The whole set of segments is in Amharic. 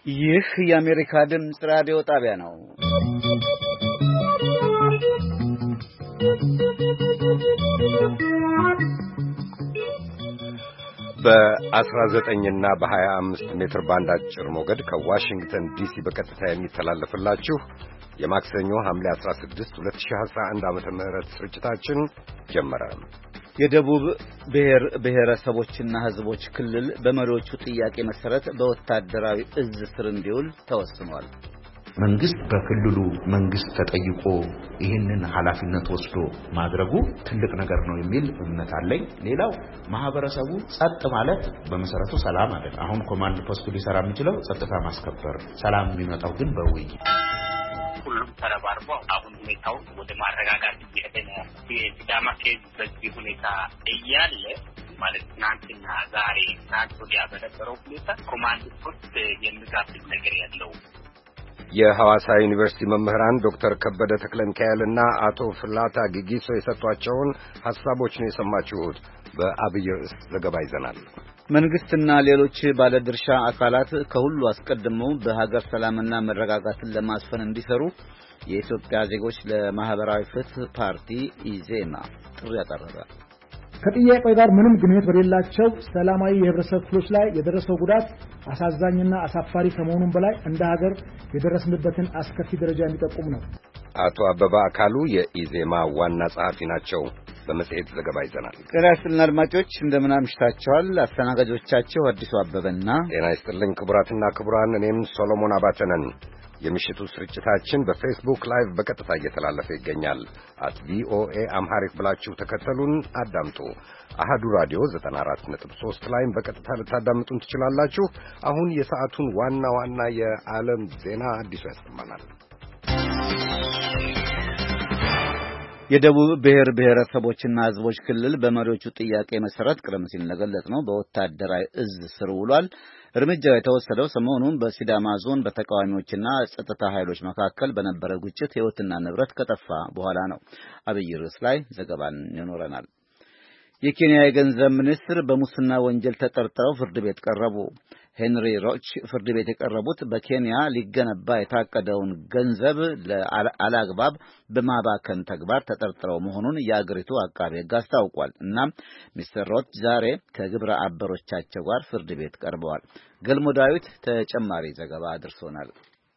ይህ የአሜሪካ ድምፅ ራዲዮ ጣቢያ ነው። በ19 እና በ25 ሜትር ባንድ አጭር ሞገድ ከዋሽንግተን ዲሲ በቀጥታ የሚተላለፍላችሁ የማክሰኞ ሐምሌ 16 2011 ዓመተ ምህረት ስርጭታችን ጀመረ። የደቡብ ብሔረሰቦችና ሕዝቦች ክልል በመሪዎቹ ጥያቄ መሰረት በወታደራዊ እዝ ስር እንዲውል ተወስኗል። መንግስት በክልሉ መንግስት ተጠይቆ ይህንን ኃላፊነት ወስዶ ማድረጉ ትልቅ ነገር ነው የሚል እምነት አለኝ። ሌላው ማህበረሰቡ ጸጥ ማለት በመሰረቱ ሰላም አይደል። አሁን ኮማንድ ፖስቱ ሊሰራ የሚችለው ጸጥታ ማስከበር፣ ሰላም የሚመጣው ግን በውይይት ሁሉም ተረባርቦ አሁን ሁኔታው ወደ ማረጋጋት እየሄደ ነው። የሲዳማ ኬዝ በዚህ ሁኔታ እያለ ማለት ትናንትና ዛሬ ትናንት ወዲያ በነበረው ሁኔታ ኮማንድ ፖስት የሚጋብዝ ነገር ያለው የሐዋሳ ዩኒቨርሲቲ መምህራን ዶክተር ከበደ ተክለሚካኤልና አቶ ፍላታ ጊጊሶ የሰጧቸውን ሐሳቦች ነው የሰማችሁት። በአብይ ርዕስ ዘገባ ይዘናል። መንግስትና ሌሎች ባለድርሻ አካላት ከሁሉ አስቀድመው በሀገር ሰላምና መረጋጋትን ለማስፈን እንዲሰሩ የኢትዮጵያ ዜጎች ለማህበራዊ ፍትህ ፓርቲ ኢዜማ ጥሪ ያቀረበ። ከጥያቄው ጋር ምንም ግንኙነት በሌላቸው ሰላማዊ የህብረተሰብ ክፍሎች ላይ የደረሰው ጉዳት አሳዛኝና አሳፋሪ ከመሆኑም በላይ እንደ ሀገር የደረስንበትን አስከፊ ደረጃ የሚጠቁም ነው። አቶ አበባ አካሉ የኢዜማ ዋና ጸሐፊ ናቸው። በመጽሔት ዘገባ ይዘናል። ጤና ይስጥልን አድማጮች፣ እንደምን አምሽታችኋል? አስተናጋጆቻችሁ አዲሱ አበበና ጤና ይስጥልን ክቡራትና ክቡራን፣ እኔም ሶሎሞን አባተ ነን። የምሽቱ ስርጭታችን በፌስቡክ ላይቭ በቀጥታ እየተላለፈ ይገኛል። @VOA አምሃሪክ ብላችሁ ተከተሉን አዳምጡ። አሃዱ ራዲዮ 94.3 ላይም በቀጥታ ልታዳምጡን ትችላላችሁ። አሁን የሰዓቱን ዋና ዋና የዓለም ዜና አዲሱ ያሰማናል። የደቡብ ብሔረሰቦችና ሕዝቦች ክልል በመሪዎቹ ጥያቄ መሰረት ቀደም ሲል እንደገለጽነው በወታደራዊ እዝ ስር ውሏል። እርምጃው የተወሰደው ሰሞኑን በሲዳማ ዞን በተቃዋሚዎችና ጸጥታ ኃይሎች መካከል በነበረ ግጭት ሕይወትና ንብረት ከጠፋ በኋላ ነው። አብይ ርዕስ ላይ ዘገባን ይኖረናል። የኬንያ የገንዘብ ሚኒስትር በሙስና ወንጀል ተጠርጥረው ፍርድ ቤት ቀረቡ። ሄንሪ ሮች ፍርድ ቤት የቀረቡት በኬንያ ሊገነባ የታቀደውን ገንዘብ ለአላግባብ በማባከን ተግባር ተጠርጥረው መሆኑን የአገሪቱ አቃቤ ሕግ አስታውቋል። እናም ሚስተር ሮች ዛሬ ከግብረ አበሮቻቸው ጋር ፍርድ ቤት ቀርበዋል። ገልሞ ዳዊት ተጨማሪ ዘገባ አድርሶናል።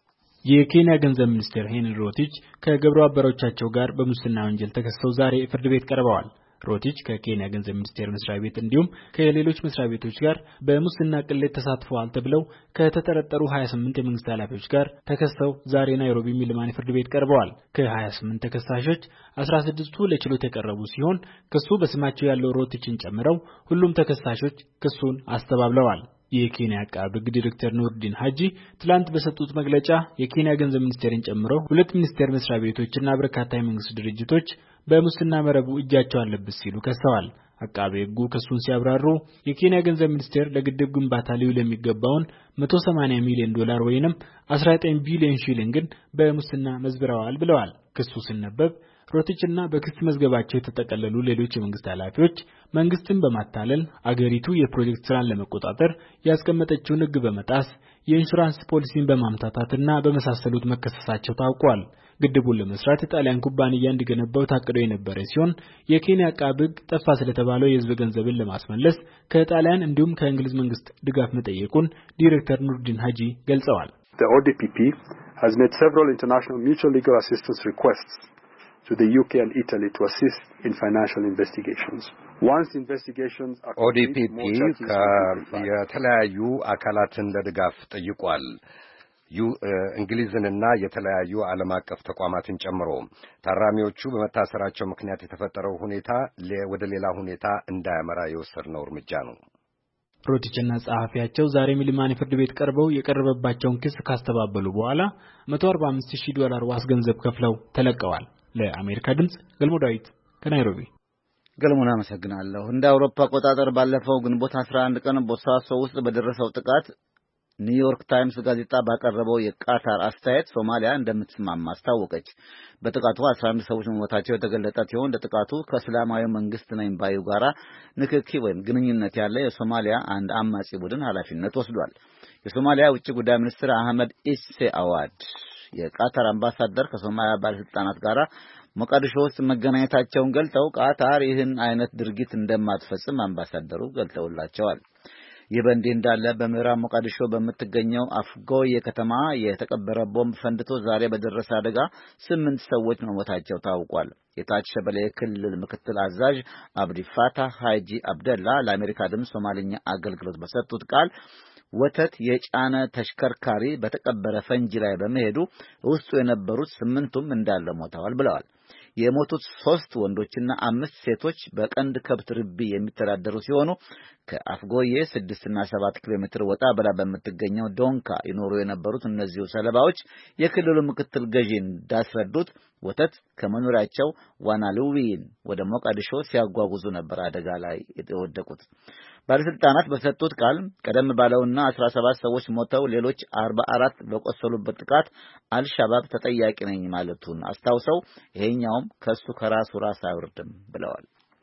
የኬንያ ገንዘብ ሚኒስትር ሄንሪ ሮቲች ከግብረ አበሮቻቸው ጋር በሙስና ወንጀል ተከሰው ዛሬ ፍርድ ቤት ቀርበዋል። ሮቲች ከኬንያ ገንዘብ ሚኒስቴር መስሪያ ቤት እንዲሁም ከሌሎች መስሪያ ቤቶች ጋር በሙስና ቅሌት ተሳትፈዋል ተብለው ከተጠረጠሩ 28 የመንግስት ኃላፊዎች ጋር ተከሰው ዛሬ ናይሮቢ ሚሊማኒ ፍርድ ቤት ቀርበዋል። ከ28 ተከሳሾች 16ቱ ለችሎት የቀረቡ ሲሆን ክሱ በስማቸው ያለው ሮቲችን ጨምረው ሁሉም ተከሳሾች ክሱን አስተባብለዋል። የኬንያ አቃቤ ሕግ ዲሬክተር ኑርዲን ሀጂ ትላንት በሰጡት መግለጫ የኬንያ ገንዘብ ሚኒስቴርን ጨምሮ ሁለት ሚኒስቴር መስሪያ ቤቶችና በርካታ የመንግስት ድርጅቶች በሙስና መረቡ እጃቸው አለበት ሲሉ ከሰዋል። አቃቤ ሕጉ ክሱን ሲያብራሩ የኬንያ ገንዘብ ሚኒስቴር ለግድብ ግንባታ ሊውል የሚገባውን $180 ሚሊዮን ወይንም 19 ቢሊዮን ሺሊንግን በሙስና መዝብረዋል ብለዋል። ክሱ ሲነበብ ሮቲችና በክስ መዝገባቸው የተጠቀለሉ ሌሎች የመንግስት ኃላፊዎች መንግስትን በማታለል አገሪቱ የፕሮጀክት ስራን ለመቆጣጠር ያስቀመጠችውን ሕግ በመጣስ የኢንሹራንስ ፖሊሲን በማምታታትና በመሳሰሉት መከሰሳቸው ታውቋል። ግድቡን ለመስራት የጣሊያን ኩባንያ እንዲገነባው ታቅዶ የነበረ ሲሆን የኬንያ አቃቤ ሕግ ጠፋ ስለተባለው የህዝብ ገንዘብን ለማስመለስ ከጣሊያን እንዲሁም ከእንግሊዝ መንግስት ድጋፍ መጠየቁን ዲሬክተር ኑርዲን ሀጂ ገልጸዋል። The ODPP has made several international mutual legal assistance requests to the UK and Italy to assist in financial investigations. Once investigations are complete, ODPP የተለያዩ አካላትን ለድጋፍ ጠይቋል። እንግሊዝንና የተለያዩ ዓለም አቀፍ ተቋማትን ጨምሮ ታራሚዎቹ በመታሰራቸው ምክንያት የተፈጠረው ሁኔታ ወደ ሌላ ሁኔታ እንዳያመራ የወሰድነው እርምጃ ነው። ሮቲችና ጸሐፊያቸው ዛሬ ሚሊማኒ ፍርድ ቤት ቀርበው የቀረበባቸውን ክስ ካስተባበሉ በኋላ $145,000 ዋስ ገንዘብ ከፍለው ተለቀዋል። ለአሜሪካ ድምጽ ገልሞ ዳዊት ከናይሮቢ። ገልሞን አመሰግናለሁ። እንደ አውሮፓ አቆጣጠር ባለፈው ግንቦት 11 ቀን ቦሳሶ ውስጥ በደረሰው ጥቃት ኒውዮርክ ታይምስ ጋዜጣ ባቀረበው የቃታር አስተያየት ሶማሊያ እንደምትስማማ አስታወቀች። በጥቃቱ 11 ሰዎች መሞታቸው የተገለጸ ሲሆን ለጥቃቱ ከእስላማዊ መንግስት ነኝ ባዩ ጋራ ንክኪ ወይም ግንኙነት ያለ የሶማሊያ አንድ አማጺ ቡድን ኃላፊነት ወስዷል። የሶማሊያ ውጭ ጉዳይ ሚኒስትር አህመድ ኢሴ አዋድ የቃታር አምባሳደር ከሶማሊያ ባለስልጣናት ጋር ሞቃዲሾ ውስጥ መገናኘታቸውን ገልጠው ቃታር ይህን አይነት ድርጊት እንደማትፈጽም አምባሳደሩ ገልጠውላቸዋል። ይህ በእንዲህ እንዳለ በምዕራብ ሞቃዲሾ በምትገኘው አፍጎዬ ከተማ የተቀበረ ቦምብ ፈንድቶ ዛሬ በደረሰ አደጋ 8 ሰዎች መሞታቸው ታውቋል። የታች ሸበሌ ክልል ምክትል አዛዥ አብዲ ፋታህ ሃጂ አብደላ ለአሜሪካ ድምፅ ሶማሊኛ አገልግሎት በሰጡት ቃል ወተት የጫነ ተሽከርካሪ በተቀበረ ፈንጂ ላይ በመሄዱ ውስጡ የነበሩት 8ቱም እንዳለ ሞተዋል ብለዋል። የሞቱት 3 ወንዶችና 5 ሴቶች በቀንድ ከብት ርቢ የሚተዳደሩ ሲሆኑ ከአፍጎዬ 6 እና 7 ኪሎ ሜትር ወጣ ብላ በምትገኘው ዶንካ ይኖሩ የነበሩት እነዚሁ ሰለባዎች የክልሉ ምክትል ገዢ እንዳስረዱት ወተት ከመኖሪያቸው ዋናሉዊን ወደ ሞቃዲሾ ሲያጓጉዙ ነበር አደጋ ላይ የወደቁት። ባለስልጣናት በሰጡት ቃል ቀደም ባለውና 17 ሰዎች ሞተው ሌሎች 44 በቆሰሉበት ጥቃት አልሻባብ ተጠያቂ ነኝ ማለቱን አስታውሰው ይሄኛውም ከሱ ከራሱ ራስ አይወርድም ብለዋል።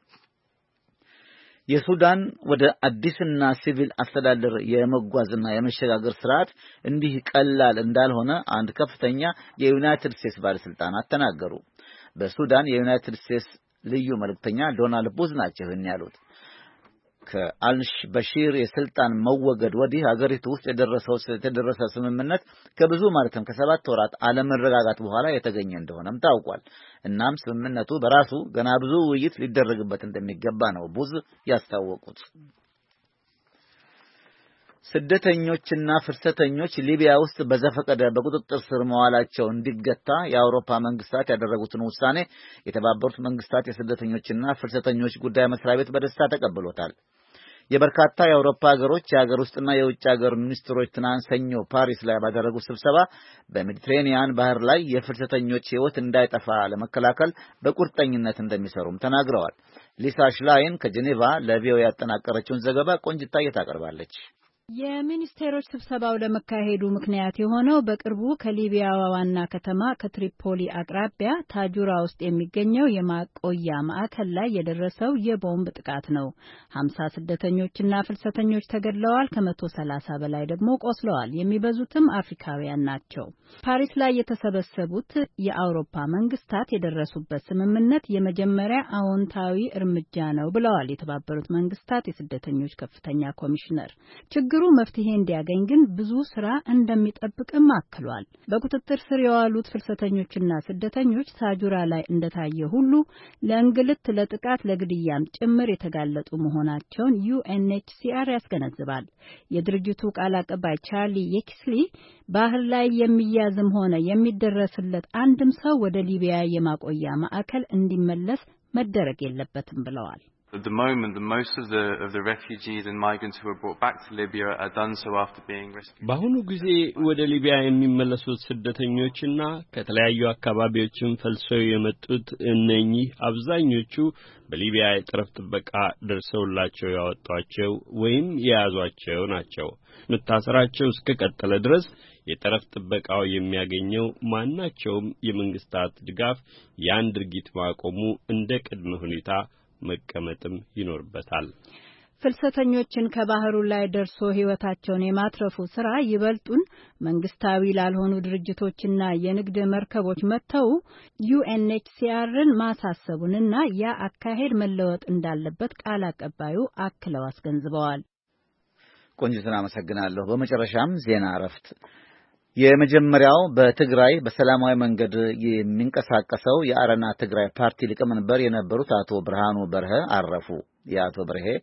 የሱዳን ወደ አዲስና ሲቪል አስተዳደር የመጓዝና የመሸጋገር ስርዓት እንዲህ ቀላል እንዳልሆነ አንድ ከፍተኛ የዩናይትድ ስቴትስ ባለስልጣናት ተናገሩ። በሱዳን የዩናይትድ ስቴትስ ልዩ መልእክተኛ ዶናልድ ቡዝ ናቸው ይህን ያሉት። ከአልበሺር የስልጣን መወገድ ወዲህ ሀገሪቱ ውስጥ የተደረሰ ስምምነት ከብዙ ማለትም ከ7 ወራት አለመረጋጋት በኋላ የተገኘ እንደሆነም ታውቋል። እናም ስምምነቱ በራሱ ገና ብዙ ውይይት ሊደረግበት እንደሚገባ ነው ቡዝ ያስታወቁት። ስደተኞችና ፍልሰተኞች ሊቢያ ውስጥ በዘፈቀደ በቁጥጥር ስር መዋላቸው እንዲገታ የአውሮፓ መንግስታት ያደረጉትን ውሳኔ የተባበሩት መንግስታት የስደተኞችና ፍልሰተኞች ጉዳይ መስሪያ ቤት በደስታ ተቀብሎታል። የበርካታ የአውሮፓ ሀገሮች የሀገር ውስጥና የውጭ ሀገር ሚኒስትሮች ትናንት ሰኞ ፓሪስ ላይ ባደረጉት ስብሰባ በሜዲትሬኒያን ባህር ላይ የፍልሰተኞች ሕይወት እንዳይጠፋ ለመከላከል በቁርጠኝነት እንደሚሰሩም ተናግረዋል። ሊሳ ሽላይን ከጄኔቫ ለቪኦኤ ያጠናቀረችውን ዘገባ ቆንጅታ ታቀርባለች። የሚኒስቴሮች ስብሰባው ለመካሄዱ ምክንያት የሆነው በቅርቡ ከሊቢያ ዋና ከተማ ከትሪፖሊ አቅራቢያ ታጁራ ውስጥ የሚገኘው የማቆያ ማዕከል ላይ የደረሰው የቦምብ ጥቃት ነው። 50 ስደተኞችና ፍልሰተኞች ተገድለዋል፣ ከ130 በላይ ደግሞ ቆስለዋል። የሚበዙትም አፍሪካውያን ናቸው። ፓሪስ ላይ የተሰበሰቡት የአውሮፓ መንግስታት የደረሱበት ስምምነት የመጀመሪያ አዎንታዊ እርምጃ ነው ብለዋል የተባበሩት መንግስታት የስደተኞች ከፍተኛ ኮሚሽነር። ችግሩ መፍትሄ እንዲያገኝ ግን ብዙ ስራ እንደሚጠብቅም አክሏል። በቁጥጥር ስር የዋሉት ፍልሰተኞችና ስደተኞች ታጁራ ላይ እንደታየ ሁሉ ለእንግልት፣ ለጥቃት፣ ለግድያም ጭምር የተጋለጡ መሆናቸውን ዩኤንኤችሲአር ያስገነዝባል። የድርጅቱ ቃል አቀባይ ቻርሊ የኪስሊ ባህር ላይ የሚያዝም ሆነ የሚደረስለት አንድም ሰው ወደ ሊቢያ የማቆያ ማዕከል እንዲመለስ መደረግ የለበትም ብለዋል። At the moment, the most of the refugees and migrants who are brought back to Libya are done so after being rescued. በአሁኑ ጊዜ ወደ ሊቢያ የሚመለሱት ስደተኞችና ከተለያዩ አካባቢዎችም ፈልሰው የመጡት እነኚህ አብዛኞቹ በሊቢያ የጠረፍ ጥበቃ ደርሰውላቸው ያወጧቸው ወይም የያዟቸው ናቸው። መታሰራቸው እስከቀጠለ ድረስ የጠረፍ ጥበቃው የሚያገኘው ማናቸውም የመንግስታት ድጋፍ ያን ድርጊት ማቆሙ እንደ ቅድመ ሁኔታ መቀመጥም ይኖርበታል። ፍልሰተኞችን ከባህሩ ላይ ደርሶ ህይወታቸውን የማትረፉ ስራ ይበልጡን መንግስታዊ ላልሆኑ ድርጅቶችና የንግድ መርከቦች መተው ዩኤንኤችሲአርን ማሳሰቡንና ያ አካሄድ መለወጥ እንዳለበት ቃል አቀባዩ አክለው አስገንዝበዋል። ቆንጆትን አመሰግናለሁ። በመጨረሻም ዜና እረፍት። የመጀመሪያው በትግራይ በሰላማዊ መንገድ የሚንቀሳቀሰው የአረና ትግራይ ፓርቲ ሊቀመንበር የነበሩት አቶ ብርሃኑ በርሄ አረፉ። የአቶ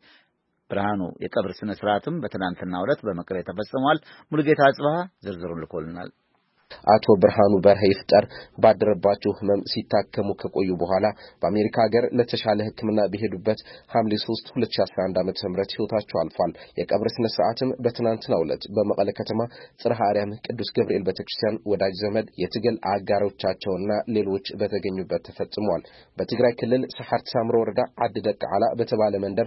ብርሃኑ የቀብር ስነ ስርዓትም በትናንትናው ዕለት በመቀሌ ተፈጽሟል። ሙሉጌታ አጽባህ ዝርዝሩን ልኮልናል። አቶ ብርሃኑ በርሄ ይፍጠር ባደረባቸው ህመም ሲታከሙ ከቆዩ በኋላ በአሜሪካ ሀገር ለተሻለ ሕክምና በሄዱበት ሐምሌ 3 2011 ዓ.ም ህይወታቸው አልፏል። የቀብር ስነ ስርዓትም በትናንትናው ዕለት በመቀለ ከተማ ጽርሐ አርያም ቅዱስ ገብርኤል ቤተክርስቲያን ወዳጅ ዘመድ የትግል አጋሮቻቸውና ሌሎች በተገኙበት ተፈጽሟል። በትግራይ ክልል ሰሐርት ሳምሮ ወረዳ አዲ ደቅ ዓላ በተባለ መንደር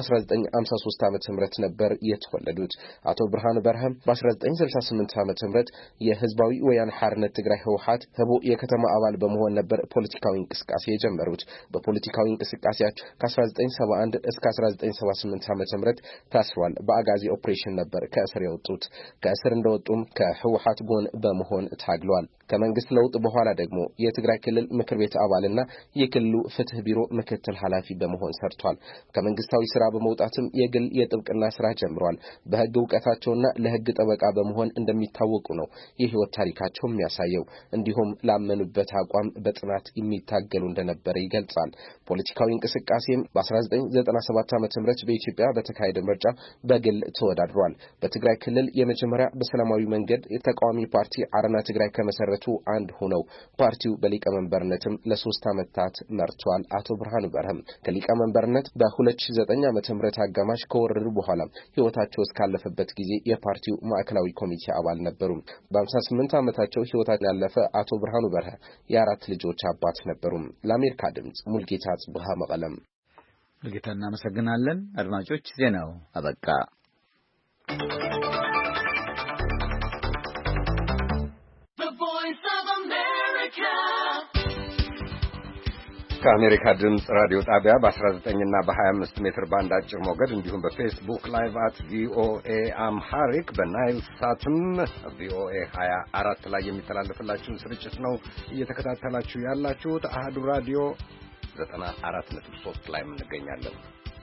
በ1953 ዓ.ም ነበር የተወለዱት። አቶ ብርሃኑ በርሄ በ1968 ዓ.ም የህዝባዊ ወያነ ሓርነት ትግራይ ህወሓት ህቡ የከተማ አባል በመሆን ነበር ፖለቲካዊ እንቅስቃሴ የጀመሩት። በፖለቲካዊ እንቅስቃሴያቸው ከ1971 እስከ 1978 ዓ.ም ታስሯል። በአጋዚ ኦፕሬሽን ነበር ከእስር የወጡት። ከእስር እንደወጡም ከህወሓት ጎን በመሆን ታግሏል። ከመንግስት ለውጥ በኋላ ደግሞ የትግራይ ክልል ምክር ቤት አባልና የክልሉ ፍትህ ቢሮ ምክትል ኃላፊ በመሆን ሰርቷል። ከመንግስታዊ ስራ በመውጣትም የግል የጥብቅና ስራ ጀምሯል። በህግ ዕውቀታቸውና ለህግ ጠበቃ በመሆን እንደሚታወቁ ነው የህይወት ታሪካቸው የሚያሳየው። እንዲሁም ላመኑበት አቋም በጽናት የሚታገሉ እንደነበረ ይገልጻል። ፖለቲካዊ እንቅስቃሴም በ1997 ዓ.ም በኢትዮጵያ በተካሄደ ምርጫ በግል ተወዳድሯል። በትግራይ ክልል የመጀመሪያ በሰላማዊ መንገድ የተቃዋሚ ፓርቲ አረና ትግራይ ከመሰረቱ አንድ ሆነው ፓርቲው በሊቀመንበርነትም ለ3 ዓመታት መርቷል። አቶ ብርሃኑ በርሀም ከሊቀመንበርነት በ2009 ዓ.ም አጋማሽ ከወረዱ በኋላ ህይወታቸው እስካለፈበት ጊዜ የፓርቲው ማዕከላዊ ኮሚቴ አባል ነበሩ። በ58 ዓመታቸው ህይወታቸው ያለፈ አቶ ብርሃኑ በርሀ የ4 ልጆች አባት ነበሩ። ለአሜሪካ ድምጽ ሙልጌታ ጽብሃ መቀለም። ሙልጌታ እናመሰግናለን። አድማጮች ዜናው አበቃ። ከአሜሪካ ድምጽ ራዲዮ ጣቢያ በ19 እና በ25 ሜትር ባንድ አጭር ሞገድ እንዲሁም በፌስቡክ ላይቭ @VOA አምሃሪክ በናይል ሳትም VOA 24 ላይ የሚተላለፍላችሁን ስርጭት ነው እየተከታተላችሁ ያላችሁት። አሃዱ ራዲዮ 94.3 ላይ እንገኛለን።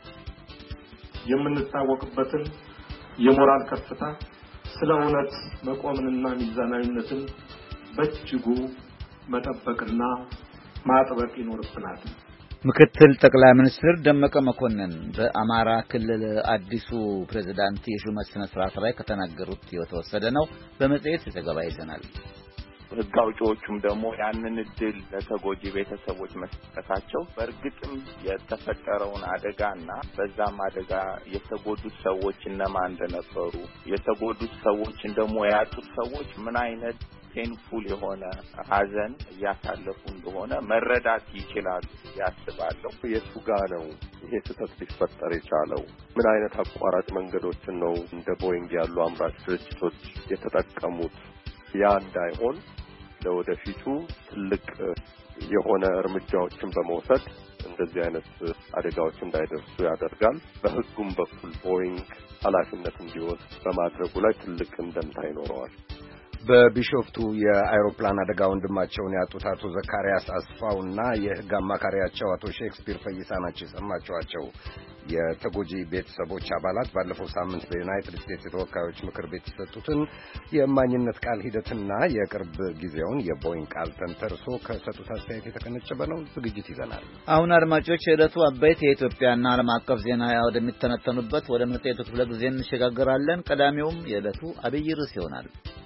የምንታወቅበትን የሞራል ከፍታ ስለ እውነት መቆምንና ሚዛናዊነትን በእጅጉ መጠበቅና ማጥበቅ ይኖርብናል። ምክትል ጠቅላይ ሚኒስትር ደመቀ መኮንን በአማራ ክልል አዲሱ ፕሬዝዳንት የሹመት ስነ ስርዓት ላይ ከተናገሩት የተወሰደ ነው። በመጽሔት ዘገባ ይዘናል። ሕግ አውጪዎቹም ደግሞ ያንን እድል ለተጎጂ ቤተሰቦች መስጠታቸው በእርግጥም የተፈጠረውን አደጋና በዛም አደጋ የተጎዱት ሰዎች እነማን እንደነበሩ የተጎዱት ሰዎችን ደግሞ ያጡት ሰዎች ምን አይነት ፔንፉል የሆነ ሐዘን እያሳለፉ እንደሆነ መረዳት ይችላሉ ያስባለሁ። የቱ ጋር ነው ይሄ ስህተት ሊፈጠር የቻለው? ምን አይነት አቋራጭ መንገዶችን ነው እንደ ቦይንግ ያሉ አምራች ድርጅቶች የተጠቀሙት? ያ እንዳይሆን ለወደፊቱ ትልቅ የሆነ እርምጃዎችን በመውሰድ እንደዚህ አይነት አደጋዎች እንዳይደርሱ ያደርጋል። በህጉም በኩል ቦይንግ ኃላፊነት እንዲወስድ በማድረጉ ላይ ትልቅ እንደምታ ይኖረዋል። በቢሾፍቱ የአይሮፕላን አደጋ ወንድማቸውን ያጡት አቶ ዘካሪያስ አስፋውና የህግ አማካሪያቸው አቶ ሼክስፒር ፈይሳ ናቸው የሰማችኋቸው። የተጎጂ ቤተሰቦች አባላት ባለፈው ሳምንት በዩናይትድ ስቴትስ የተወካዮች ምክር ቤት የሰጡትን የእማኝነት ቃል ሂደትና የቅርብ ጊዜውን የቦይንግ ቃል ተንተርሶ ከሰጡት አስተያየት የተቀነጨበ ነው። ዝግጅት ይዘናል። አሁን አድማጮች የዕለቱ አበይት የኢትዮጵያና ዓለም አቀፍ ዜና ወደሚተነተኑበት ወደ መጽሔቱ ክፍለ ጊዜ እንሸጋገራለን። ቀዳሚውም የዕለቱ አብይ ርዕስ ይሆናል።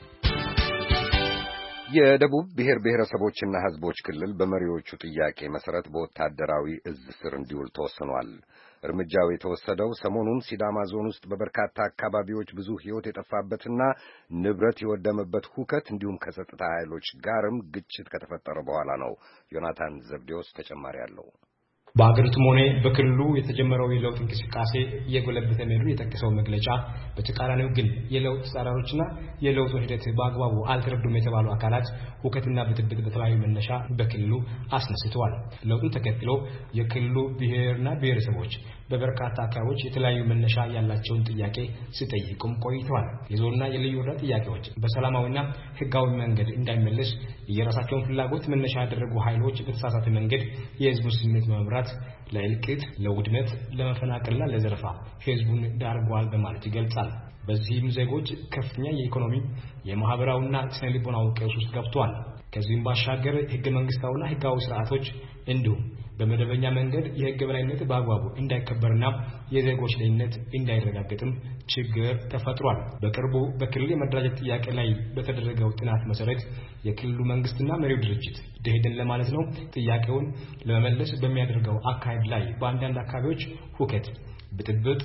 የደቡብ ብሔር ብሔረሰቦችና ሕዝቦች ክልል በመሪዎቹ ጥያቄ መሰረት በወታደራዊ እዝ ስር እንዲውል ተወስኗል። እርምጃው የተወሰደው ሰሞኑን ሲዳማ ዞን ውስጥ በበርካታ አካባቢዎች ብዙ ሕይወት የጠፋበትና ንብረት የወደመበት ሁከት እንዲሁም ከጸጥታ ኃይሎች ጋርም ግጭት ከተፈጠረ በኋላ ነው። ዮናታን ዘብዴዎስ ተጨማሪ አለው። በአገሪቱም ሆነ በክልሉ የተጀመረው የለውጥ እንቅስቃሴ የጎለበተ መሆኑን የጠቀሰው መግለጫ በተቃራኒው ግን የለውጥ ጻራሮችና የለውጡን ሂደት በአግባቡ አልተረዱም የተባሉ አካላት ሁከትና ብጥብጥ በተለያዩ መነሻ በክልሉ አስነስተዋል። ለውጡን ተከትሎ የክልሉ ብሔርና ብሔረሰቦች በበርካታ አካባቢዎች የተለያዩ መነሻ ያላቸውን ጥያቄ ሲጠይቁም ቆይተዋል። የዞንና የልዩ ወረዳ ጥያቄዎች በሰላማዊና ሕጋዊ መንገድ እንዳይመለስ የራሳቸውን ፍላጎት መነሻ ያደረጉ ኃይሎች በተሳሳተ መንገድ የህዝቡ ስሜት መምራት ለእልቂት፣ ለውድመት፣ ለመፈናቀልና ለዘረፋ ህዝቡን ዳርጓል በማለት ይገልጻል። በዚህም ዜጎች ከፍተኛ የኢኮኖሚ የማህበራዊና ስነ ልቦናዊ ቀውስ ውስጥ ገብተዋል። ከዚህም ባሻገር ህገ መንግስታዊና ህጋዊ ስርዓቶች እንዲሁም በመደበኛ መንገድ የህግ በላይነት በአግባቡ እንዳይከበርና የዜጎች ደህንነት እንዳይረጋገጥም ችግር ተፈጥሯል። በቅርቡ በክልል የመደራጀት ጥያቄ ላይ በተደረገው ጥናት መሰረት የክልሉ መንግስትና መሪው ድርጅት ደህደን ለማለት ነው ጥያቄውን ለመመለስ በሚያደርገው አካሄድ ላይ በአንዳንድ አካባቢዎች ሁከት፣ ብጥብጥ፣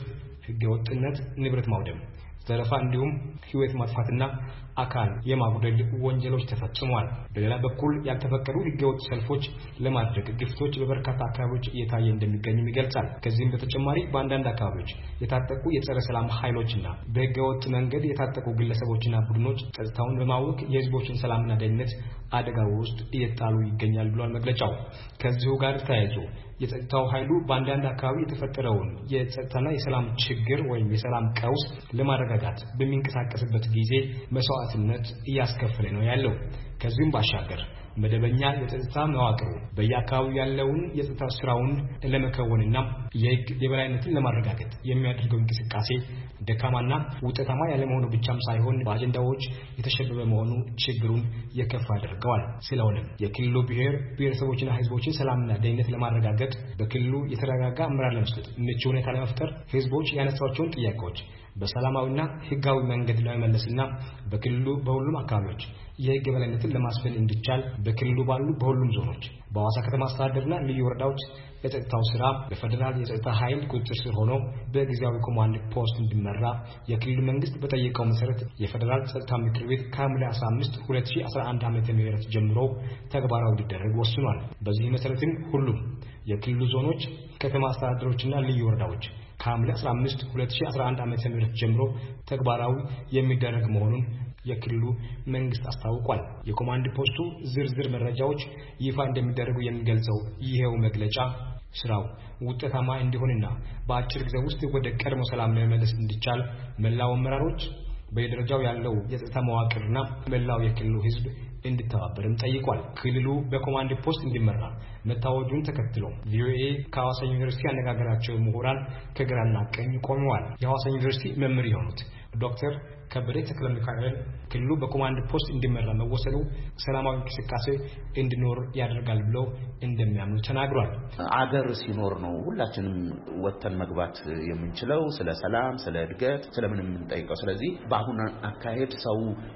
ህገወጥነት፣ ንብረት ማውደም፣ ዘረፋ እንዲሁም ህይወት ማጥፋትና አካል የማጉደል ወንጀሎች ተፈጽመዋል። በሌላ በኩል ያልተፈቀዱ ህገወጥ ሰልፎች ለማድረግ ግፍቶች በበርካታ አካባቢዎች እየታየ እንደሚገኙም ይገልጻል። ከዚህም በተጨማሪ በአንዳንድ አካባቢዎች የታጠቁ የጸረ ሰላም ኃይሎችና በህገወጥ መንገድ የታጠቁ ግለሰቦችና ቡድኖች ጸጥታውን በማወክ የህዝቦችን ሰላምና ደህንነት አደጋ ውስጥ እየጣሉ ይገኛል ብሏል መግለጫው። ከዚሁ ጋር ተያይዞ የጸጥታው ኃይሉ በአንዳንድ አካባቢ የተፈጠረውን የጸጥታና የሰላም ችግር ወይም የሰላም ቀውስ ለማረጋጋት በሚንቀሳቀስበት ጊዜ መስዋዕትነት እያስከፈለ ነው ያለው። ከዚህም ባሻገር መደበኛ የጸጥታ መዋቅሩ በየአካባቢው ያለውን የጸጥታ ስራውን ለመከወንና የህግ የበላይነትን ለማረጋገጥ የሚያደርገው እንቅስቃሴ ደካማና ውጤታማ ያለመሆኑ ብቻም ሳይሆን በአጀንዳዎች የተሸበበ መሆኑ ችግሩን የከፋ ያደርገዋል። ስለሆነም የክልሉ ብሔረሰቦችና ህዝቦችን ሰላምና ደህንነት ለማረጋገጥ በክልሉ የተረጋጋ አመራር ለመስጠት ምቹ ሁኔታ ለመፍጠር ህዝቦች ያነሷቸውን ጥያቄዎች በሰላማዊና ህጋዊ መንገድ ለመመለስና በክልሉ በሁሉም አካባቢዎች የህግ የበላይነትን ለማስፈን እንዲቻል በክልሉ ባሉ በሁሉም ዞኖች በሐዋሳ ከተማ አስተዳደርና ልዩ ወረዳዎች የጸጥታው ስራ በፌደራል የጸጥታ ኃይል ቁጥጥር ስር ሆኖ በጊዜያዊ ኮማንድ ፖስት እንዲመራ የክልሉ መንግስት በጠየቀው መሰረት የፌደራል ጸጥታ ምክር ቤት ከሐምሌ 15 2011 ዓ.ም ጀምሮ ተግባራዊ እንዲደረግ ወስኗል። በዚህ መሰረትም ሁሉም የክልሉ ዞኖች፣ ከተማ አስተዳደሮችና ልዩ ወረዳዎች ከሐምሌ 15 2011 ዓ.ም ጀምሮ ተግባራዊ የሚደረግ መሆኑን የክልሉ መንግስት አስታውቋል። የኮማንድ ፖስቱ ዝርዝር መረጃዎች ይፋ እንደሚደረጉ የሚገልጸው ይሄው መግለጫ ስራው ውጤታማ እንዲሆንና በአጭር ጊዜ ውስጥ ወደ ቀድሞ ሰላም ለመመለስ እንዲቻል መላው አመራሮች በየደረጃው ያለው የጸጥታ መዋቅርና መላው የክልሉ ህዝብ እንዲተባበርም ጠይቋል። ክልሉ በኮማንድ ፖስት እንዲመራ መታወጁን ተከትሎ ቪኦኤ ከሐዋሳ ዩኒቨርሲቲ ያነጋገራቸው ምሁራን ከግራና ቀኝ ቆመዋል። የሐዋሳ ዩኒቨርሲቲ መምህር የሆኑት ዶክተር ከበደ ተክለ ሚካኤል ክልሉ በኮማንድ ፖስት እንዲመራ መወሰኑ ሰላማዊ እንቅስቃሴ እንዲኖር ያደርጋል ብለው እንደሚያምኑ ተናግሯል። አገር ሲኖር ነው ሁላችንም ወጥተን መግባት የምንችለው፣ ስለ ሰላም፣ ስለ እድገት፣ ስለምን የምንጠይቀው። ስለዚህ በአሁን አካሄድ ሰው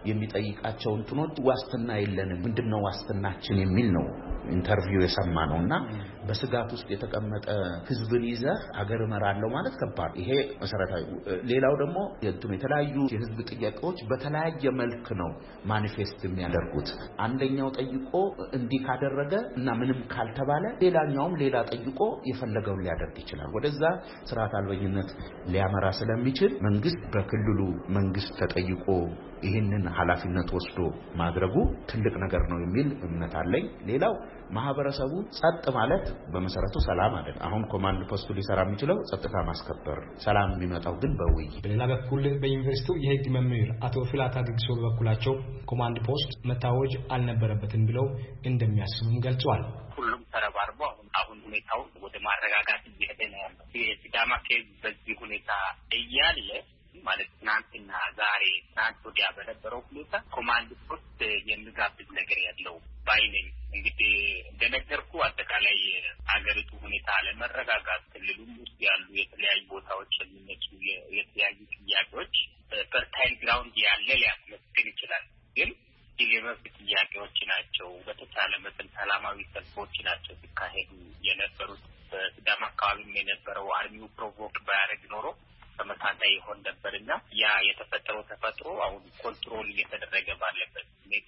የሚጠይቃቸው እንትኖች ዋስትና የለንም፣ ምንድነው ዋስትናችን የሚል ነው ኢንተርቪው የሰማ ነውና በስጋት ውስጥ የተቀመጠ ህዝብን ይዘህ አገር እመራለሁ ማለት ከባድ። ይሄ መሰረታዊ። ሌላው ደግሞ የተለያዩ የህዝብ ጥያቄዎች በተለያየ መልክ ነው ማኒፌስት የሚያደርጉት። አንደኛው ጠይቆ እንዲህ ካደረገ እና ምንም ካልተባለ ሌላኛውም ሌላ ጠይቆ የፈለገውን ሊያደርግ ይችላል። ወደዛ ስርዓት አልበኝነት ሊያመራ ስለሚችል መንግስት በክልሉ መንግስት ተጠይቆ ይህንን ኃላፊነት ወስዶ ማድረጉ ትልቅ ነገር ነው የሚል እምነት አለኝ። ሌላው ማህበረሰቡ ጸጥ ማለት በመሰረቱ ሰላም አይደል። አሁን ኮማንድ ፖስቱ ሊሰራ የሚችለው ጸጥታ ማስከበር፣ ሰላም የሚመጣው ግን በውይይት። በሌላ በኩል በዩኒቨርሲቲው የህግ መምህር አቶ ፍላታ ግግሶ በበኩላቸው ኮማንድ ፖስት መታወጅ አልነበረበትም ብለው እንደሚያስቡም ገልጸዋል። ሁሉም ተረባርቦ አሁን ሁኔታው ወደ ማረጋጋት እየሄደ ነው ያለው። የሲዳማ ኬዝ በዚህ ሁኔታ እያለ ማለት ትናንትና ዛሬ ትናንት ወዲያ በነበረው ሁኔታ ኮማንድ ፖስት የሚጋብዝ ነገር ያለው ባይነኝ። እንግዲህ እንደነገርኩ አጠቃላይ አገሪቱ ሁኔታ አለመረጋጋት፣ ክልሉም ውስጥ ያሉ የተለያዩ ቦታዎች የሚነሱ የተለያዩ ጥያቄዎች ፈርታይል ግራውንድ ያለ ሊያስመስል ይችላል። ግን የመብት ጥያቄዎች ናቸው። በተቻለ መጠን ሰላማዊ ሰልፎች ናቸው ሲካሄዱ የነበሩት። በሲዳማ አካባቢም የነበረው አርሚው ፕሮቮክ ባያደርግ ኖሮ ተመሳሳይ ይሆን ነበርና ያ የተፈጠረው ተፈጥሮ አሁን ኮንትሮል እየተደረገ ባለበት ሁኔታ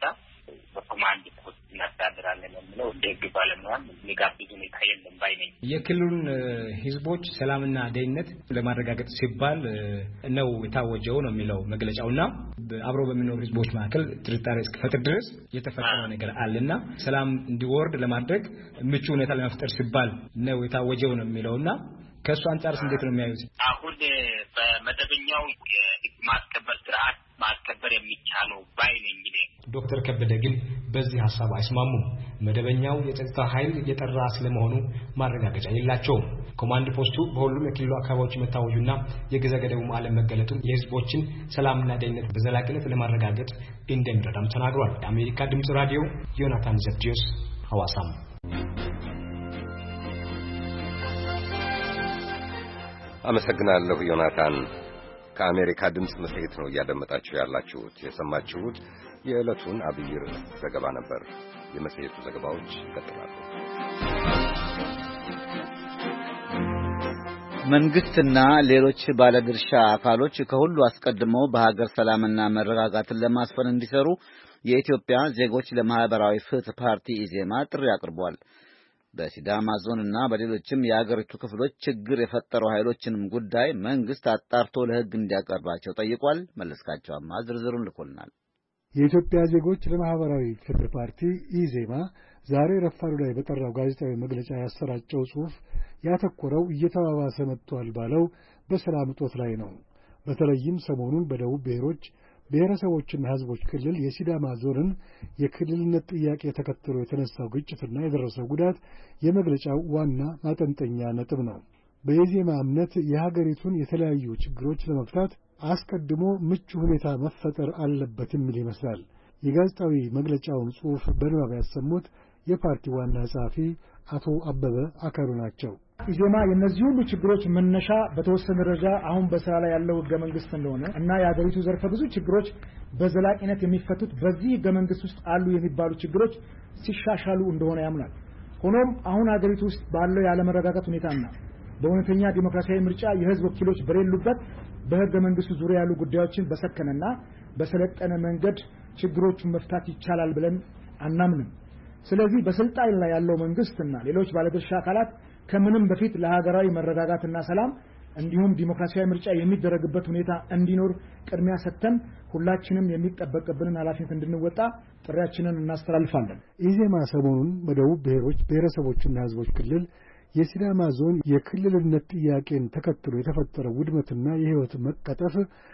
በኮማንድ ፖስት እናስተዳድራለን የሚለው እንደ ህግ ባለሙያ የሚጋብዝ ሁኔታ የለም ባይ ነኝ። የክልሉን ህዝቦች ሰላምና ደህንነት ለማረጋገጥ ሲባል ነው የታወጀው ነው የሚለው መግለጫውና አብሮ በሚኖሩ ህዝቦች መካከል ጥርጣሬ እስከፈጠረ ድረስ የተፈጠረ ነገር አለና ሰላም እንዲወርድ ለማድረግ ምቹ ሁኔታ ለመፍጠር ሲባል ነው የታወጀው ነው የሚለውና ከሱ አንጻርስ እንዴት ነው የሚያዩት? አሁን በመደበኛው የህግ ማስከበር ስርዓት ማስከበር የሚቻለው ባይ ነኝ። ዶክተር ከበደ ግን በዚህ ሐሳብ አይስማሙም። መደበኛው የጸጥታ ኃይል የጠራ ስለመሆኑ ማረጋገጫ የላቸውም። ኮማንድ ፖስቱ በሁሉም የክልሉ አካባቢዎች መታወጁና የጊዜ ገደቡም አለመገለጡ የህዝቦችን ሰላምና ደህንነት በዘላቂነት ለማረጋገጥ እንደሚረዳም ተናግሯል። የአሜሪካ ድምጽ ራዲዮ ዮናታን ዘብዲዮስ ሐዋሳም። አመሰግናለሁ ዮናታን። ከአሜሪካ ድምጽ መጽሔት ነው እያደመጣችሁ ያላችሁት። የሰማችሁት የዕለቱን አብይ ርዕስ ዘገባ ነበር። የመጽሔቱ ዘገባዎች ይቀጥላሉ። መንግስትና ሌሎች ባለድርሻ አካሎች ከሁሉ አስቀድመው በሀገር ሰላምና መረጋጋትን ለማስፈን እንዲሰሩ የኢትዮጵያ ዜጎች ለማህበራዊ ፍትህ ፓርቲ ኢዜማ ጥሪ አቅርቧል። በሲዳማ ዞንና በሌሎችም የሀገሪቱ ክፍሎች ችግር የፈጠሩ ኃይሎችንም ጉዳይ መንግስት አጣርቶ ለህግ እንዲያቀርባቸው ጠይቋል። መለስካቸውማ ዝርዝሩን ልኮልናል። የኢትዮጵያ ዜጎች ለማህበራዊ ፍትህ ፓርቲ ኢዜማ ዛሬ ረፋዱ ላይ በጠራው ጋዜጣዊ መግለጫ ያሰራጨው ጽሑፍ ያተኮረው እየተባባሰ መጥቷል ባለው በሰላም እጦት ላይ ነው። በተለይም ሰሞኑን በደቡብ ብሔሮች ብሔረሰቦችና ህዝቦች ክልል የሲዳማ ዞንን የክልልነት ጥያቄ ተከትሎ የተነሳው ግጭትና የደረሰው ጉዳት የመግለጫው ዋና ማጠንጠኛ ነጥብ ነው። በኢዜማ እምነት የሀገሪቱን የተለያዩ ችግሮች ለመፍታት አስቀድሞ ምቹ ሁኔታ መፈጠር አለበት የሚል ይመስላል። የጋዜጣዊ መግለጫውን ጽሑፍ በንባብ ያሰሙት የፓርቲው ዋና ጸሐፊ አቶ አበበ አካሉ ናቸው። ኢዜማ የእነዚህ ሁሉ ችግሮች መነሻ በተወሰነ ደረጃ አሁን በስራ ላይ ያለው ህገ መንግስት እንደሆነ እና የሀገሪቱ ዘርፈ ብዙ ችግሮች በዘላቂነት የሚፈቱት በዚህ ህገ መንግስት ውስጥ አሉ የሚባሉ ችግሮች ሲሻሻሉ እንደሆነ ያምናል። ሆኖም አሁን ሀገሪቱ ውስጥ ባለው ያለመረጋጋት ሁኔታና በእውነተኛ ዲሞክራሲያዊ ምርጫ የህዝብ ወኪሎች በሌሉበት በህገ መንግስቱ ዙሪያ ያሉ ጉዳዮችን በሰከነና በሰለጠነ መንገድ ችግሮቹን መፍታት ይቻላል ብለን አናምንም። ስለዚህ በስልጣን ላይ ያለው መንግስትና ሌሎች ባለድርሻ አካላት ከምንም በፊት ለሀገራዊ መረጋጋትና ሰላም እንዲሁም ዲሞክራሲያዊ ምርጫ የሚደረግበት ሁኔታ እንዲኖር ቅድሚያ ሰጥተን ሁላችንም የሚጠበቅብንን ኃላፊነት እንድንወጣ ጥሪያችንን እናስተላልፋለን። ኢዜማ ሰሞኑን በደቡብ ብሔሮች ብሔረሰቦችና ህዝቦች ክልል የሲዳማ ዞን የክልልነት ጥያቄን ተከትሎ የተፈጠረው ውድመትና የህይወት መቀጠፍ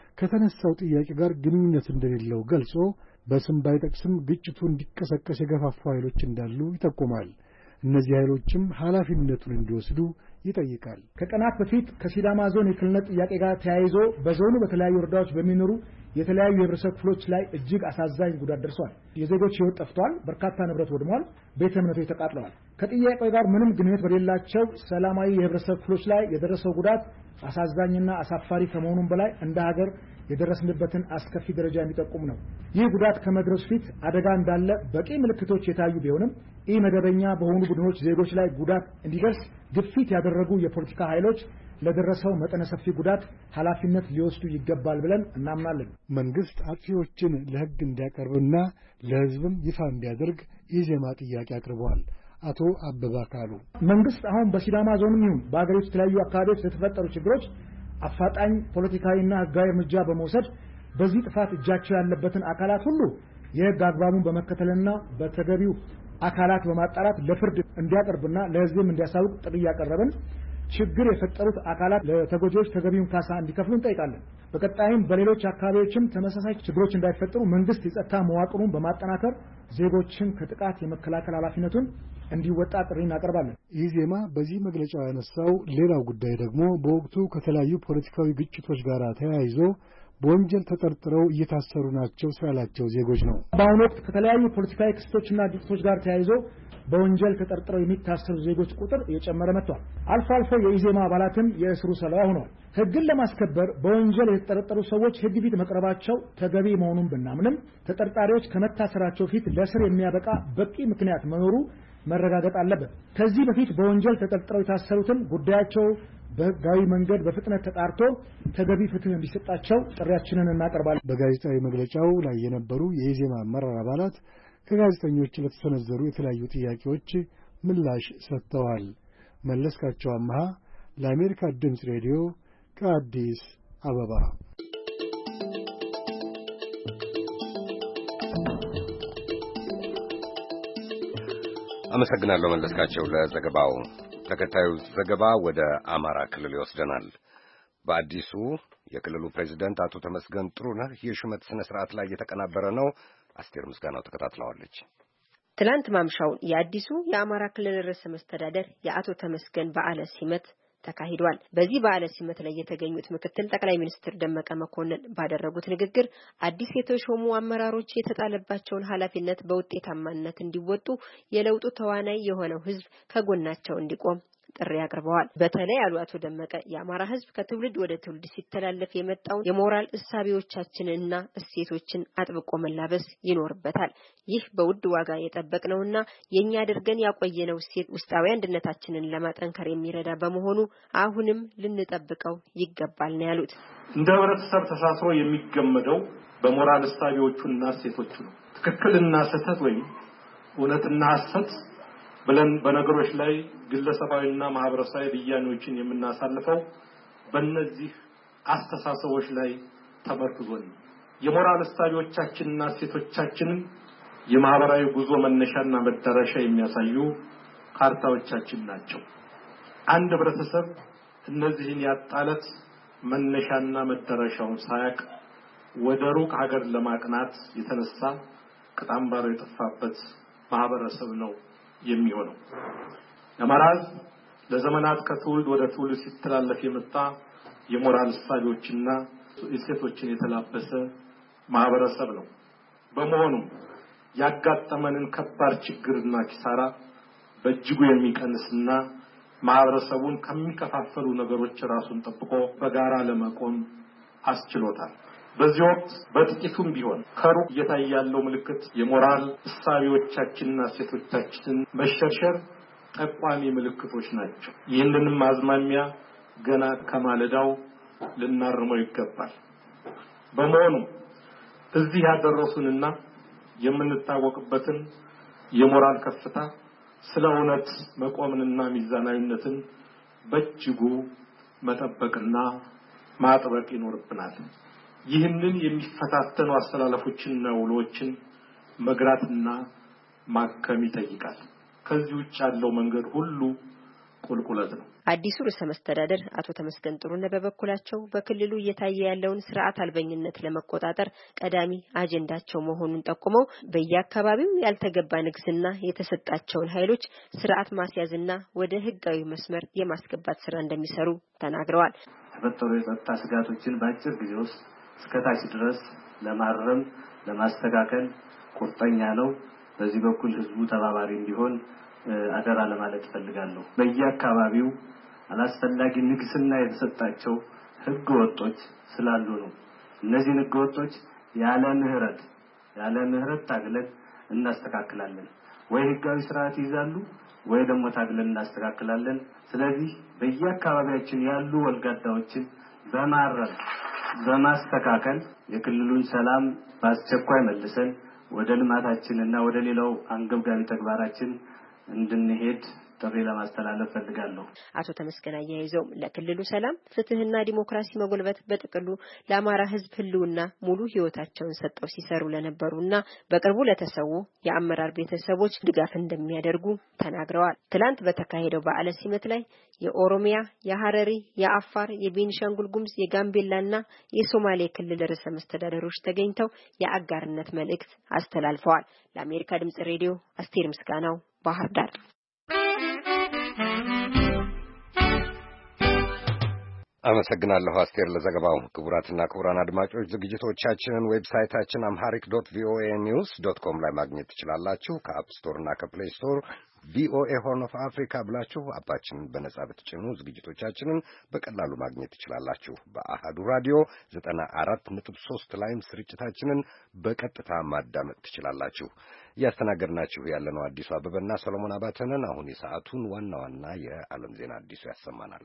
ከተነሳው ጥያቄ ጋር ግንኙነት እንደሌለው ገልጾ በስም ባይጠቅስም ግጭቱ እንዲቀሰቀስ የገፋፉ ኃይሎች እንዳሉ ይጠቁማል። እነዚህ ኃይሎችም ኃላፊነቱን እንዲወስዱ ይጠይቃል። ከቀናት በፊት ከሲዳማ ዞን የክልልነት ጥያቄ ጋር ተያይዞ በዞኑ በተለያዩ ወረዳዎች በሚኖሩ የተለያዩ የህብረተሰብ ክፍሎች ላይ እጅግ አሳዛኝ ጉዳት ደርሷል። የዜጎች ህይወት ጠፍቷል፣ በርካታ ንብረት ወድሟል፣ ቤተ እምነቶች ተቃጥለዋል። ከጥያቄው ጋር ምንም ግንኙነት በሌላቸው ሰላማዊ የህብረተሰብ ክፍሎች ላይ የደረሰው ጉዳት አሳዛኝና አሳፋሪ ከመሆኑም በላይ እንደ ሀገር የደረስንበትን አስከፊ ደረጃ የሚጠቁም ነው። ይህ ጉዳት ከመድረሱ ፊት አደጋ እንዳለ በቂ ምልክቶች የታዩ ቢሆንም ኢመደበኛ በሆኑ ቡድኖች ዜጎች ላይ ጉዳት እንዲደርስ ግፊት ያደረጉ የፖለቲካ ኃይሎች ለደረሰው መጠነ ሰፊ ጉዳት ኃላፊነት ሊወስዱ ይገባል ብለን እናምናለን። መንግስት አጥፊዎችን ለህግ እንዲያቀርብና ለህዝብም ይፋ እንዲያደርግ ኢዜማ ጥያቄ አቅርበዋል። አቶ አበባ ካሉ መንግስት አሁን በሲዳማ ዞንም ይሁን በአገሪቱ የተለያዩ አካባቢዎች ለተፈጠሩ ችግሮች አፋጣኝ ፖለቲካዊና ህጋዊ እርምጃ በመውሰድ በዚህ ጥፋት እጃቸው ያለበትን አካላት ሁሉ የህግ አግባቡን በመከተልና በተገቢው አካላት በማጣራት ለፍርድ እንዲያቀርብና ለህዝብም እንዲያሳውቅ ጥሪ ያቀረብን፣ ችግር የፈጠሩት አካላት ለተጎጂዎች ተገቢውን ካሳ እንዲከፍሉ እንጠይቃለን። በቀጣይም በሌሎች አካባቢዎችም ተመሳሳይ ችግሮች እንዳይፈጠሩ መንግስት የጸጥታ መዋቅሩን በማጠናከር ዜጎችን ከጥቃት የመከላከል ኃላፊነቱን እንዲወጣ ጥሪ እናቀርባለን። ኢዜማ በዚህ መግለጫው ያነሳው ሌላው ጉዳይ ደግሞ በወቅቱ ከተለያዩ ፖለቲካዊ ግጭቶች ጋር ተያይዞ በወንጀል ተጠርጥረው እየታሰሩ ናቸው ስላላቸው ዜጎች ነው። በአሁኑ ወቅት ከተለያዩ ፖለቲካዊ ክስቶችና ግጭቶች ጋር ተያይዞ በወንጀል ተጠርጥረው የሚታሰሩ ዜጎች ቁጥር እየጨመረ መጥቷል። አልፎ አልፎ የኢዜማ አባላትም የእስሩ ሰለባ ሆነዋል። ህግን ለማስከበር በወንጀል የተጠረጠሩ ሰዎች ህግ ፊት መቅረባቸው ተገቢ መሆኑን ብናምንም ተጠርጣሪዎች ከመታሰራቸው ፊት ለእስር የሚያበቃ በቂ ምክንያት መኖሩ መረጋገጥ አለበት። ከዚህ በፊት በወንጀል ተጠርጥረው የታሰሩትን ጉዳያቸው በህጋዊ መንገድ በፍጥነት ተጣርቶ ተገቢ ፍትህ እንዲሰጣቸው ጥሪያችንን እናቀርባለን። በጋዜጣዊ መግለጫው ላይ የነበሩ የኢዜማ አመራር አባላት ከጋዜጠኞች ለተሰነዘሩ የተለያዩ ጥያቄዎች ምላሽ ሰጥተዋል። መለስካቸው አምሃ ለአሜሪካ ድምፅ ሬዲዮ ከአዲስ አበባ። አመሰግናለሁ መለስካቸው ለዘገባው። ተከታዩ ዘገባ ወደ አማራ ክልል ይወስደናል። በአዲሱ የክልሉ ፕሬዝዳንት አቶ ተመስገን ጥሩነህ የሹመት ስነ ስርዓት ላይ የተቀናበረ ነው። አስቴር ምስጋናው ተከታትለዋለች። ትላንት ማምሻውን የአዲሱ የአማራ ክልል ርዕሰ መስተዳደር የአቶ ተመስገን በዓለ ሲመት ተካሂዷል። በዚህ በዓለ ሲመት ላይ የተገኙት ምክትል ጠቅላይ ሚኒስትር ደመቀ መኮንን ባደረጉት ንግግር አዲስ የተሾሙ አመራሮች የተጣለባቸውን ኃላፊነት በውጤታማነት እንዲወጡ የለውጡ ተዋናይ የሆነው ሕዝብ ከጎናቸው እንዲቆም ጥሪ አቅርበዋል። በተለይ አሉ አቶ ደመቀ የአማራ ሕዝብ ከትውልድ ወደ ትውልድ ሲተላለፍ የመጣው የሞራል እሳቤዎቻችንና እሴቶችን አጥብቆ መላበስ ይኖርበታል። ይህ በውድ ዋጋ የጠበቅነውና የኛ አድርገን ያቆየነው እሴት ውስጣዊ አንድነታችንን ለማጠንከር የሚረዳ በመሆኑ አሁንም ልንጠብቀው ይገባል ነው ያሉት። እንደ ህብረተሰብ ተሳስሮ የሚገመደው በሞራል እሳቤዎቹና እሴቶቹ ነው። ትክክልና ስህተት ወይም እውነትና ሐሰት ብለን በነገሮች ላይ ግለሰባዊና ማህበረሰባዊ ብያኔዎችን የምናሳልፈው በእነዚህ አስተሳሰቦች ላይ ተመርኩዞ ነው። የሞራል እሳቤዎቻችንና እሴቶቻችንን የማህበራዊ ጉዞ መነሻና መዳረሻ የሚያሳዩ ካርታዎቻችን ናቸው። አንድ ህብረተሰብ እነዚህን ያጣለት መነሻና መዳረሻውን ሳያቅ ወደ ሩቅ ሀገር ለማቅናት የተነሳ ቅጣምባሩ የጠፋበት ማህበረሰብ ነው የሚሆነው። የአማራ ሕዝብ ለዘመናት ከትውልድ ወደ ትውልድ ሲተላለፍ የመጣ የሞራል እሳቤዎችና እሴቶችን የተላበሰ ማህበረሰብ ነው። በመሆኑም ያጋጠመንን ከባድ ችግርና ኪሳራ በእጅጉ የሚቀንስና ማህበረሰቡን ከሚከፋፈሉ ነገሮች ራሱን ጠብቆ በጋራ ለመቆም አስችሎታል። በዚህ ወቅት በጥቂቱም ቢሆን ከሩቅ እየታየ ያለው ምልክት የሞራል እሳቤዎቻችንና እሴቶቻችንን መሸርሸር ጠቋሚ ምልክቶች ናቸው። ይህንንም አዝማሚያ ገና ከማለዳው ልናርመው ይገባል። በመሆኑም እዚህ ያደረሱንና የምንታወቅበትን የሞራል ከፍታ ስለ እውነት መቆምንና ሚዛናዊነትን በእጅጉ መጠበቅና ማጥበቅ ይኖርብናል። ይህንን የሚፈታተኑ አስተላለፎችንና ውሎችን መግራትና ማከም ይጠይቃል። ከዚህ ውጭ ያለው መንገድ ሁሉ ቁልቁለት ነው። አዲሱ ርዕሰ መስተዳድር አቶ ተመስገን ጥሩነህ በበኩላቸው በክልሉ እየታየ ያለውን ስርዓት አልበኝነት ለመቆጣጠር ቀዳሚ አጀንዳቸው መሆኑን ጠቁመው በየአካባቢው ያልተገባ ንግስና የተሰጣቸውን ኃይሎች ስርዓት ማስያዝና ወደ ህጋዊ መስመር የማስገባት ስራ እንደሚሰሩ ተናግረዋል። የተፈጠሩ የጸጥታ ስጋቶችን በአጭር ጊዜ ውስጥ እስከታች ድረስ ለማረም ለማስተካከል ቁርጠኛ ነው። በዚህ በኩል ህዝቡ ተባባሪ እንዲሆን አደራ ለማለት ፈልጋለሁ። በየአካባቢው አላስፈላጊ ንግስና የተሰጣቸው ህገ ወጦች ስላሉ ነው። እነዚህ ህገ ወጦች ያለ ምህረት ታግለን እናስተካክላለን። ወይ ህጋዊ ስርዓት ይዛሉ ወይ ደግሞ ታግለን እናስተካክላለን። ስለዚህ በየአካባቢያችን ያሉ ወልጋዳዎችን በማረም በማስተካከል የክልሉን ሰላም በአስቸኳይ መልሰን ወደ ልማታችንና ወደ ሌላው አንገብጋቢ ተግባራችን እንድንሄድ ጥሪ ለማስተላለፍ ፈልጋለሁ። አቶ ተመስገን አያይዘው ለክልሉ ሰላም፣ ፍትህና ዲሞክራሲ መጎልበት በጥቅሉ ለአማራ ህዝብ ህልውና ሙሉ ህይወታቸውን ሰጥተው ሲሰሩ ለነበሩና በቅርቡ ለተሰዉ የአመራር ቤተሰቦች ድጋፍ እንደሚያደርጉ ተናግረዋል። ትላንት በተካሄደው በዓለ ሲመት ላይ የኦሮሚያ፣ የሐረሪ፣ የአፋር፣ የቤኒሻንጉል ጉሙዝ፣ የጋምቤላና የሶማሌ ክልል ርዕሰ መስተዳድሮች ተገኝተው የአጋርነት መልእክት አስተላልፈዋል። ለአሜሪካ ድምጽ ሬዲዮ አስቴር ምስጋናው ባህር ዳር። አመሰግናለሁ አስቴር ለዘገባው። ክቡራትና ክቡራን አድማጮች ዝግጅቶቻችንን ዌብሳይታችን amharic.voanews.com ላይ ማግኘት ትችላላችሁ። ከአፕ ስቶር እና ከፕሌይ ስቶር ቪኦኤ ሆርን ኦፍ አፍሪካ ብላችሁ አፓችንን በነጻ ብትጭኑ ዝግጅቶቻችንን በቀላሉ ማግኘት ትችላላችሁ። በአሃዱ ራዲዮ 94.3 ላይም ስርጭታችንን በቀጥታ ማዳመጥ ትችላላችሁ። እያስተናገድናችሁ ያለነው አዲሱ አበበና ሰሎሞን አባተንን። አሁን የሰዓቱን ዋና ዋና የዓለም ዜና አዲሱ ያሰማናል።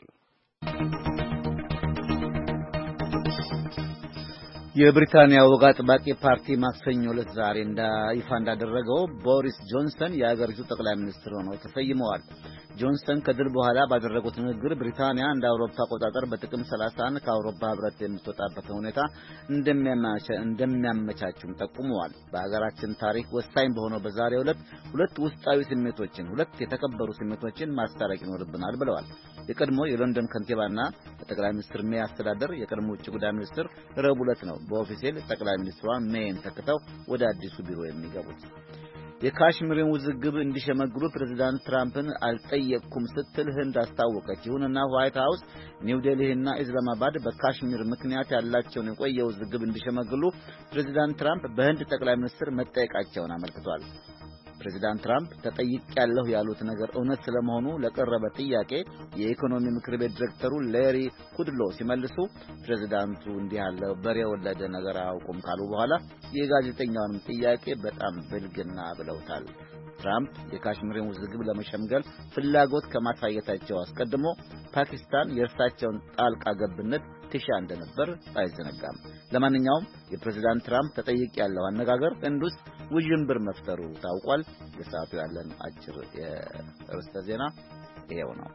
የብሪታንያ ወግ አጥባቂ ፓርቲ ማክሰኞ ዕለት ዛሬ ይፋ እንዳደረገው ቦሪስ ጆንሰን የአገሪቱ ጠቅላይ ሚኒስትር ሆነው ተሰይመዋል። ጆንሰን ከድል በኋላ ባደረጉት ንግግር ብሪታንያ እንደ አውሮፓ አቆጣጠር በጥቅም 31 ከአውሮፓ ህብረት የምትወጣበት ሁኔታ እንደሚያመቻቹም ጠቁመዋል። በአገራችን ታሪክ ወሳኝ በሆነው በዛሬው ዕለት ሁለት የተከበሩ ስሜቶችን ማስታረቅ ይኖርብናል ብለዋል። የቀድሞ የሎንዶን ከንቲባና በጠቅላይ ሚኒስትር ሜይ አስተዳደር የቀድሞ ውጭ ጉዳይ ሚኒስትር ረቡዕ ዕለት ነው በኦፊሴል ጠቅላይ ሚኒስትሯን ሜይን ተክተው ወደ አዲሱ ቢሮ የሚገቡት። የካሽሚርን ውዝግብ እንዲሸመግሉ ፕሬዝዳንት ትራምፕን አልጠየቅኩም ስትል ህንድ አስታወቀች። ይሁንና ዋይት ሃውስ ኒው ዴልሂና ኢስላማባድ በካሽሚር ምክንያት ያላቸውን የቆየ ውዝግብ እንዲሸመግሉ ፕሬዝዳንት ትራምፕ በህንድ ጠቅላይ ሚኒስትር መጠየቃቸውን አመልክቷል። ፕሬዚዳንት ትራምፕ ተጠይቄያለሁ ያሉት ነገር እውነት ስለመሆኑ ለቀረበ ጥያቄ የኢኮኖሚ ምክር ቤት ዲሬክተሩ ሌሪ ኩድሎ ሲመልሱ ፕሬዚዳንቱ እንዲህ ያለ በሬ ወለደ ነገር አያውቁም ካሉ በኋላ የጋዜጠኛውንም ጥያቄ በጣም ብልግና ብለውታል። ትራምፕ የካሽሚርን ውዝግብ ለመሸምገል ፍላጎት ከማሳየታቸው አስቀድሞ ፓኪስታን የእርሳቸውን ጣልቃ ገብነት ትሻ እንደነበር አይዘነጋም። ለማንኛውም የፕሬዝዳንት ትራምፕ ተጠይቄያለሁ አነጋገር ህንድ ውስጥ ውዥንብር መፍጠሩ ታውቋል። የሰዓቱ ያለን አጭር የርዕሰ ዜና ይሄው ነው።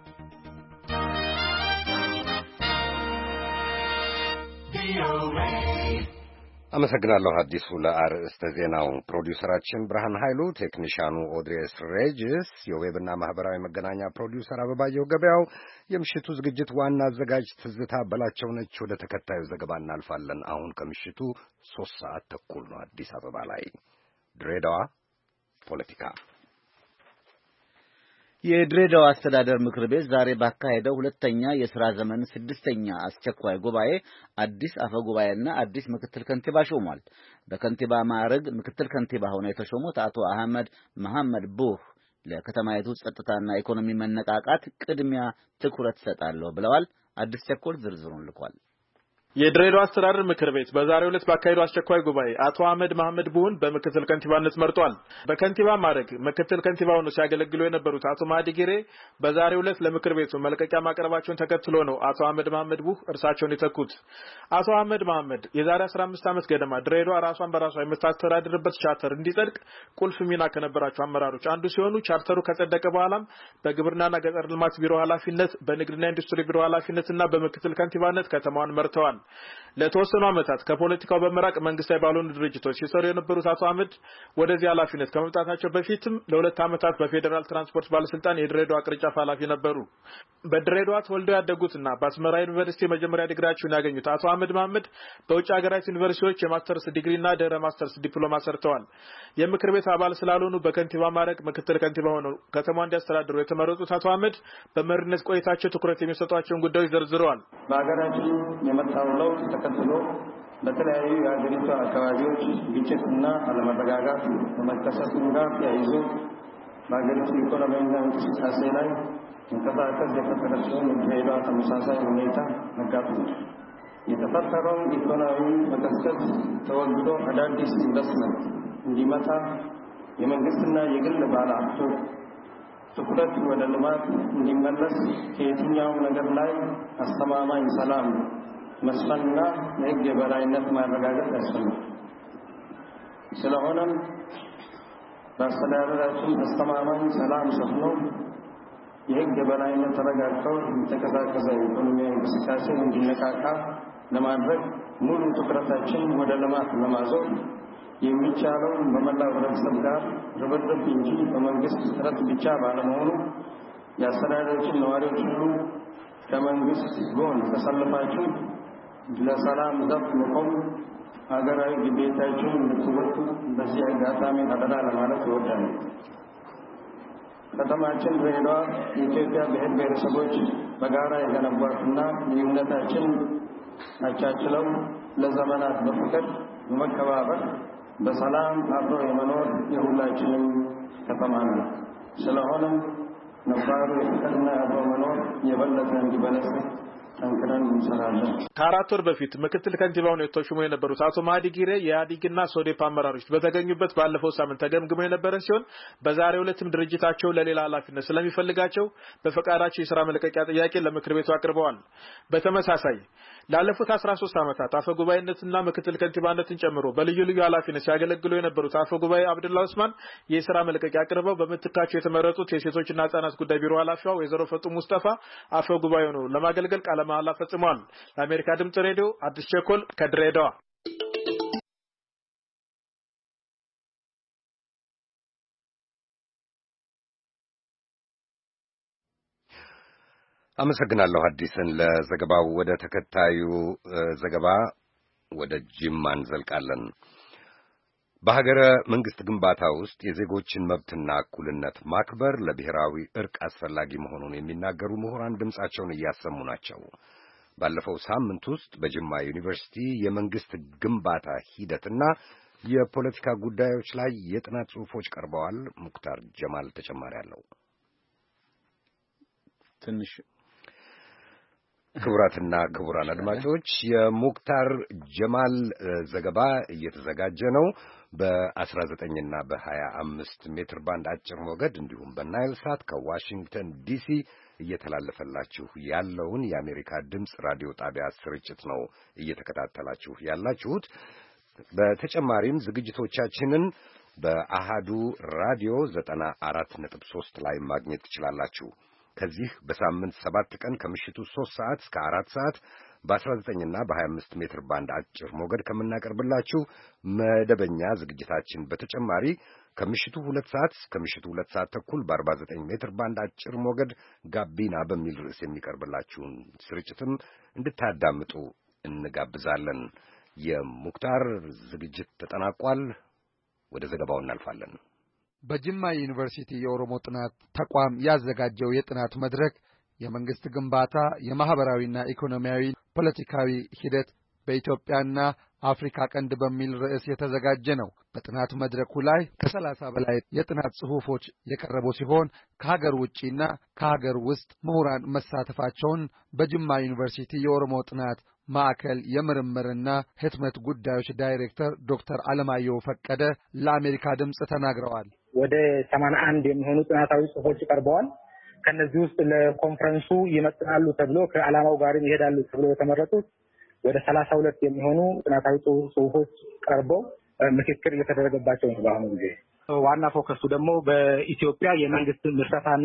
አመሰግናለሁ አዲሱ ለአርዕስተ ዜናው። ፕሮዲውሰራችን ብርሃን ኃይሉ፣ ቴክኒሻኑ ኦድሬስ ሬጅስ፣ የዌብና ማህበራዊ መገናኛ ፕሮዲውሰር አበባየሁ ገበያው፣ የምሽቱ ዝግጅት ዋና አዘጋጅ ትዝታ በላቸው ነች። ወደ ተከታዩ ዘገባ እናልፋለን። አሁን ከምሽቱ 3:30 ነው አዲስ አበባ ላይ። ድሬዳዋ ፖለቲካ። የድሬዳዋ አስተዳደር ምክር ቤት ዛሬ ባካሄደው ሁለተኛ የሥራ ዘመን 6ኛ አስቸኳይ ጉባኤ አዲስ አፈ ጉባኤና አዲስ ምክትል ከንቲባ ሾሟል። በከንቲባ ማዕረግ ምክትል ከንቲባ ሆነው የተሾሙት አቶ አህመድ መሐመድ ቡህ ለከተማይቱ ጸጥታና ኢኮኖሚ መነቃቃት ቅድሚያ ትኩረት ሰጣለሁ ብለዋል። አዲስ ቸኮል ዝርዝሩን ልኳል። የድሬዳዋ አስተዳደር ምክር ቤት በዛሬው ዕለት ባካሄደው አስቸኳይ ጉባኤ አቶ አህመድ መሐመድ ቡህን በምክትል ከንቲባነት መርጧል። በከንቲባ ማዕረግ ምክትል ከንቲባ ሆነው ሲያገለግሉ የነበሩት አቶ ማህዲ ጊሬ በዛሬው ዕለት ለምክር ቤቱ መልቀቂያ ማቅረባቸውን ተከትሎ ነው አቶ አህመድ መሐመድ ቡህ እርሳቸውን የተኩት። አቶ አህመድ መሐመድ የዛሬ 15 ዓመት ገደማ ድሬዳዋ ራሷን በራሷ የምታስተዳድርበት ቻርተር እንዲጸድቅ ቁልፍ ሚና ከነበራቸው አመራሮች አንዱ ሲሆኑ ቻርተሩ ከጸደቀ በኋላም በግብርናና ገጠር ልማት ቢሮ ኃላፊነት፣ በንግድና ኢንዱስትሪ ቢሮ ኃላፊነትና በምክትል ከንቲባነት ከተማዋን መርተዋል። ለተወሰኑ ዓመታት ከፖለቲካው በመራቅ መንግስታዊ ባልሆኑ ድርጅቶች ሲሰሩ የነበሩት አቶ አህመድ ወደዚህ ኃላፊነት ከመምጣታቸው በፊትም ለ2 ዓመታት በፌዴራል ትራንስፖርት ባለስልጣን የድሬዳዋ ቅርንጫፍ ኃላፊ ነበሩ። በድሬዳዋ ተወልደው ያደጉትና በአስመራ ዩኒቨርሲቲ የመጀመሪያ ዲግሪያቸውን ያገኙት አቶ አህመድ መሐመድ በውጭ ሀገራት ዩኒቨርሲቲዎች የማስተርስ ዲግሪና ድህረ ማስተርስ ዲፕሎማ ሰርተዋል። የምክር ቤት አባል ስላልሆኑ በከንቲባ ማዕረግ ምክትል ከንቲባ ሆነው ከተማዋን እንዲያስተዳድሩ የተመረጡት አቶ አህመድ በመሪነት ቆይታቸው ትኩረት የሚሰጧቸውን ጉዳዮች ዘርዝረዋል። በሀገራችን የመጣው ለውጥ ተከትሎ በተለያዩ የሀገሪቱ አካባቢዎች ግጭትና አለመረጋጋት ከመከሰቱ ጋር ተያይዞ በሀገሪቱ ኢኮኖሚያዊና እንቅስቃሴ ላይ መንቀሳቀስ የፈጠረ ሲሆን ድሬዳዋ ተመሳሳይ ሁኔታ አጋጥሟል። የተፈጠረው ኢኮኖሚ መቀስቀስ ተወግዶ አዳዲስ ኢንቨስትመንት እንዲመጣ የመንግስትና የግል ባለሀብቶች ትኩረት ወደ ልማት እንዲመለስ ከየትኛውም ነገር ላይ አስተማማኝ ሰላም መስፈንና የሕግ የበላይነት ማረጋገጥ ያስፈልጋል። ስለሆነም በአስተዳደራችን አስተማማኝ ሰላም ሰፍኖ የሕግ የበላይነት ተረጋግጦ የተንቀሳቀሰ ኢኮኖሚያዊ እንቅስቃሴ እንዲነቃቃ ለማድረግ ሙሉ ትኩረታችን ወደ ልማት ለማዞር የሚቻለው በመላው ህብረተሰብ ጋር ርብርብ እንጂ በመንግስት ጥረት ብቻ ባለመሆኑ የአስተዳደራችን ነዋሪዎች ሁሉ ከመንግስት ጎን ተሰልፋችሁ ለሰላም ዘብ መቆም ሀገራዊ ግዴታችሁን እንድትወጡ በዚህ አጋጣሚ አደራ ለማለት እወዳለሁ። ከተማችን ድሬዳዋ የኢትዮጵያ ብሔር ብሔረሰቦች በጋራ የገነቧትና ልዩነታችን አቻችለው ለዘመናት በፍቅር በመከባበር በሰላም አብሮ የመኖር የሁላችንም ከተማ ነው። ስለሆነም ነባሩ የፍቅርና አብሮ መኖር የበለጠ እንዲበለጽግ ጠንክረን እንሰራለን። ከአራት ወር በፊት ምክትል ከንቲባው ነው የተሾመው የነበሩት አቶ ማህዲ ጊሬ የኢህአዴግና ሶዴፓ አመራሮች በተገኙበት ባለፈው ሳምንት ተገምግመው የነበረ ሲሆን በዛሬው ዕለትም ድርጅታቸው ለሌላ ኃላፊነት ስለሚፈልጋቸው በፈቃዳቸው የሥራ መልቀቂያ ጥያቄ ለምክር ቤቱ አቅርበዋል። በተመሳሳይ ላለፉት 13 ዓመታት አፈ ጉባኤነትና ምክትል ከንቲባነትን ጨምሮ በልዩ ልዩ ኃላፊነት ሲያገለግሉ የነበሩት አፈ ጉባኤ አብዱላ ኡስማን የሥራ መልቀቂያ አቅርበው በምትካቸው የተመረጡት የሴቶችና ሕጻናት ጉዳይ ቢሮ ኃላፊዋ ወይዘሮ ፈጡ ሙስጠፋ አፈ ጉባኤ ነው ለማገልገል ቃለ መሃላ ፈጽመዋል። ለአሜሪካ ድምጽ ሬዲዮ አዲስ ቸኮል ከድሬዳዋ። አመሰግናለሁ አዲስን ለዘገባው። ወደ ተከታዩ ዘገባ ወደ ጅማ እንዘልቃለን። በሀገረ መንግስት ግንባታ ውስጥ የዜጎችን መብትና እኩልነት ማክበር ለብሔራዊ እርቅ አስፈላጊ መሆኑን የሚናገሩ ምሁራን ድምጻቸውን እያሰሙ ናቸው። ባለፈው ሳምንት ውስጥ በጅማ ዩኒቨርሲቲ የመንግስት ግንባታ ሂደትና የፖለቲካ ጉዳዮች ላይ የጥናት ጽሑፎች ቀርበዋል። ሙክታር ጀማል ተጨማሪ አለው። ትንሽ ክቡራትና ክቡራን አድማጮች የሙክታር ጀማል ዘገባ እየተዘጋጀ ነው። በ19 እና በ25 ሜትር ባንድ አጭር ሞገድ እንዲሁም በናይል ሳት ከዋሽንግተን ዲሲ እየተላለፈላችሁ ያለውን የአሜሪካ ድምፅ ራዲዮ ጣቢያ ስርጭት ነው እየተከታተላችሁ ያላችሁት። በተጨማሪም ዝግጅቶቻችንን በአሃዱ ራዲዮ 94.3 ላይ ማግኘት ትችላላችሁ። ከዚህ በሳምንት 7 ቀን ከምሽቱ 3 ሰዓት እስከ 4 ሰዓት በ19 እና በ25 ሜትር ባንድ አጭር ሞገድ ከምናቀርብላችሁ መደበኛ ዝግጅታችን በተጨማሪ ከምሽቱ 2 ሰዓት እስከ ምሽቱ 2 ሰዓት ተኩል በ49 ሜትር ባንድ አጭር ሞገድ ጋቢና በሚል ርዕስ የሚቀርብላችሁን ስርጭትም እንድታዳምጡ እንጋብዛለን። የሙክታር ዝግጅት ተጠናቋል። ወደ ዘገባው እናልፋለን። በጅማ ዩኒቨርሲቲ የኦሮሞ ጥናት ተቋም ያዘጋጀው የጥናት መድረክ የመንግስት ግንባታ የማህበራዊና ኢኮኖሚያዊ ፖለቲካዊ ሂደት በኢትዮጵያና አፍሪካ ቀንድ በሚል ርዕስ የተዘጋጀ ነው። በጥናት መድረኩ ላይ ከ30 በላይ የጥናት ጽሑፎች የቀረቡ ሲሆን ከሀገር ውጪና ከሀገር ውስጥ ምሁራን መሳተፋቸውን በጅማ ዩኒቨርሲቲ የኦሮሞ ጥናት ማዕከል የምርምርና ህትመት ጉዳዮች ዳይሬክተር ዶክተር አለማየሁ ፈቀደ ለአሜሪካ ድምፅ ተናግረዋል። ወደ 81 የሚሆኑ ጥናታዊ ጽሑፎች ቀርበዋል። ከነዚህ ውስጥ ለኮንፈረንሱ ይመጥናሉ ተብሎ ከዓላማው ጋር ይሄዳሉ ተብሎ የተመረጡት ወደ 32 የሚሆኑ ጥናታዊ ጽሑፎች ቀርበው ምክክር እየተደረገባቸው ነው። በአሁኑ ጊዜ ዋና ፎከሱ ደግሞ በኢትዮጵያ የመንግስት ምስረታና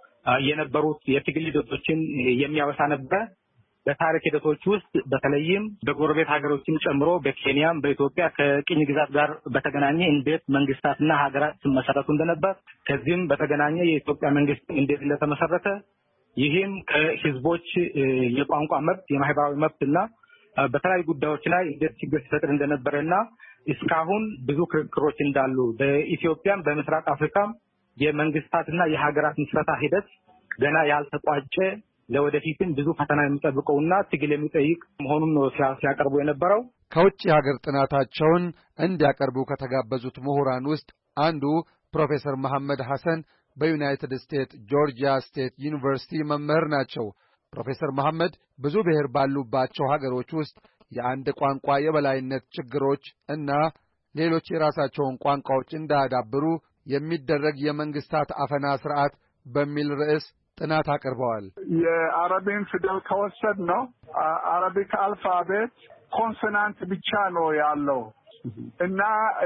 የነበሩት የትግል ሂደቶችን የሚያወሳ ነበር። በታሪክ ሂደቶች ውስጥ በተለይም በጎረቤት ሀገሮችን ጨምሮ በኬንያም በኢትዮጵያ ከቅኝ ግዛት ጋር በተገናኘ እንዴት መንግስታትና ሀገራት ሲመሰረቱ እንደነበር፣ ከዚህም በተገናኘ የኢትዮጵያ መንግስት እንዴት እንደተመሰረተ፣ ይህም ከህዝቦች የቋንቋ መብት፣ የማህበራዊ መብትና በተለያዩ ጉዳዮች ላይ እንዴት ችግር ሲፈጥር እንደነበረና እስካሁን ብዙ ክርክሮች እንዳሉ፣ በኢትዮጵያም በምስራቅ አፍሪካም የመንግስታትና የሀገራት ምስረታ ሂደት ገና ያልተቋጨ ለወደፊትም ብዙ ፈተና የሚጠብቀውና ትግል የሚጠይቅ መሆኑን ነው ሲያቀርቡ የነበረው። ከውጭ ሀገር ጥናታቸውን እንዲያቀርቡ ከተጋበዙት ምሁራን ውስጥ አንዱ ፕሮፌሰር መሐመድ ሐሰን በዩናይትድ ስቴትስ ጆርጂያ ስቴት ዩኒቨርሲቲ መምህር ናቸው። ፕሮፌሰር መሐመድ ብዙ ብሔር ባሉባቸው ሀገሮች ውስጥ የአንድ ቋንቋ የበላይነት ችግሮች እና ሌሎች የራሳቸውን ቋንቋዎች እንዳያዳብሩ የሚደረግ የመንግስታት አፈና ስርዓት በሚል ርዕስ ጥናት አቅርበዋል። የአረብን ፊደል ከወሰድ ነው አረቢክ አልፋቤት ኮንሶናንት ብቻ ነው ያለው እና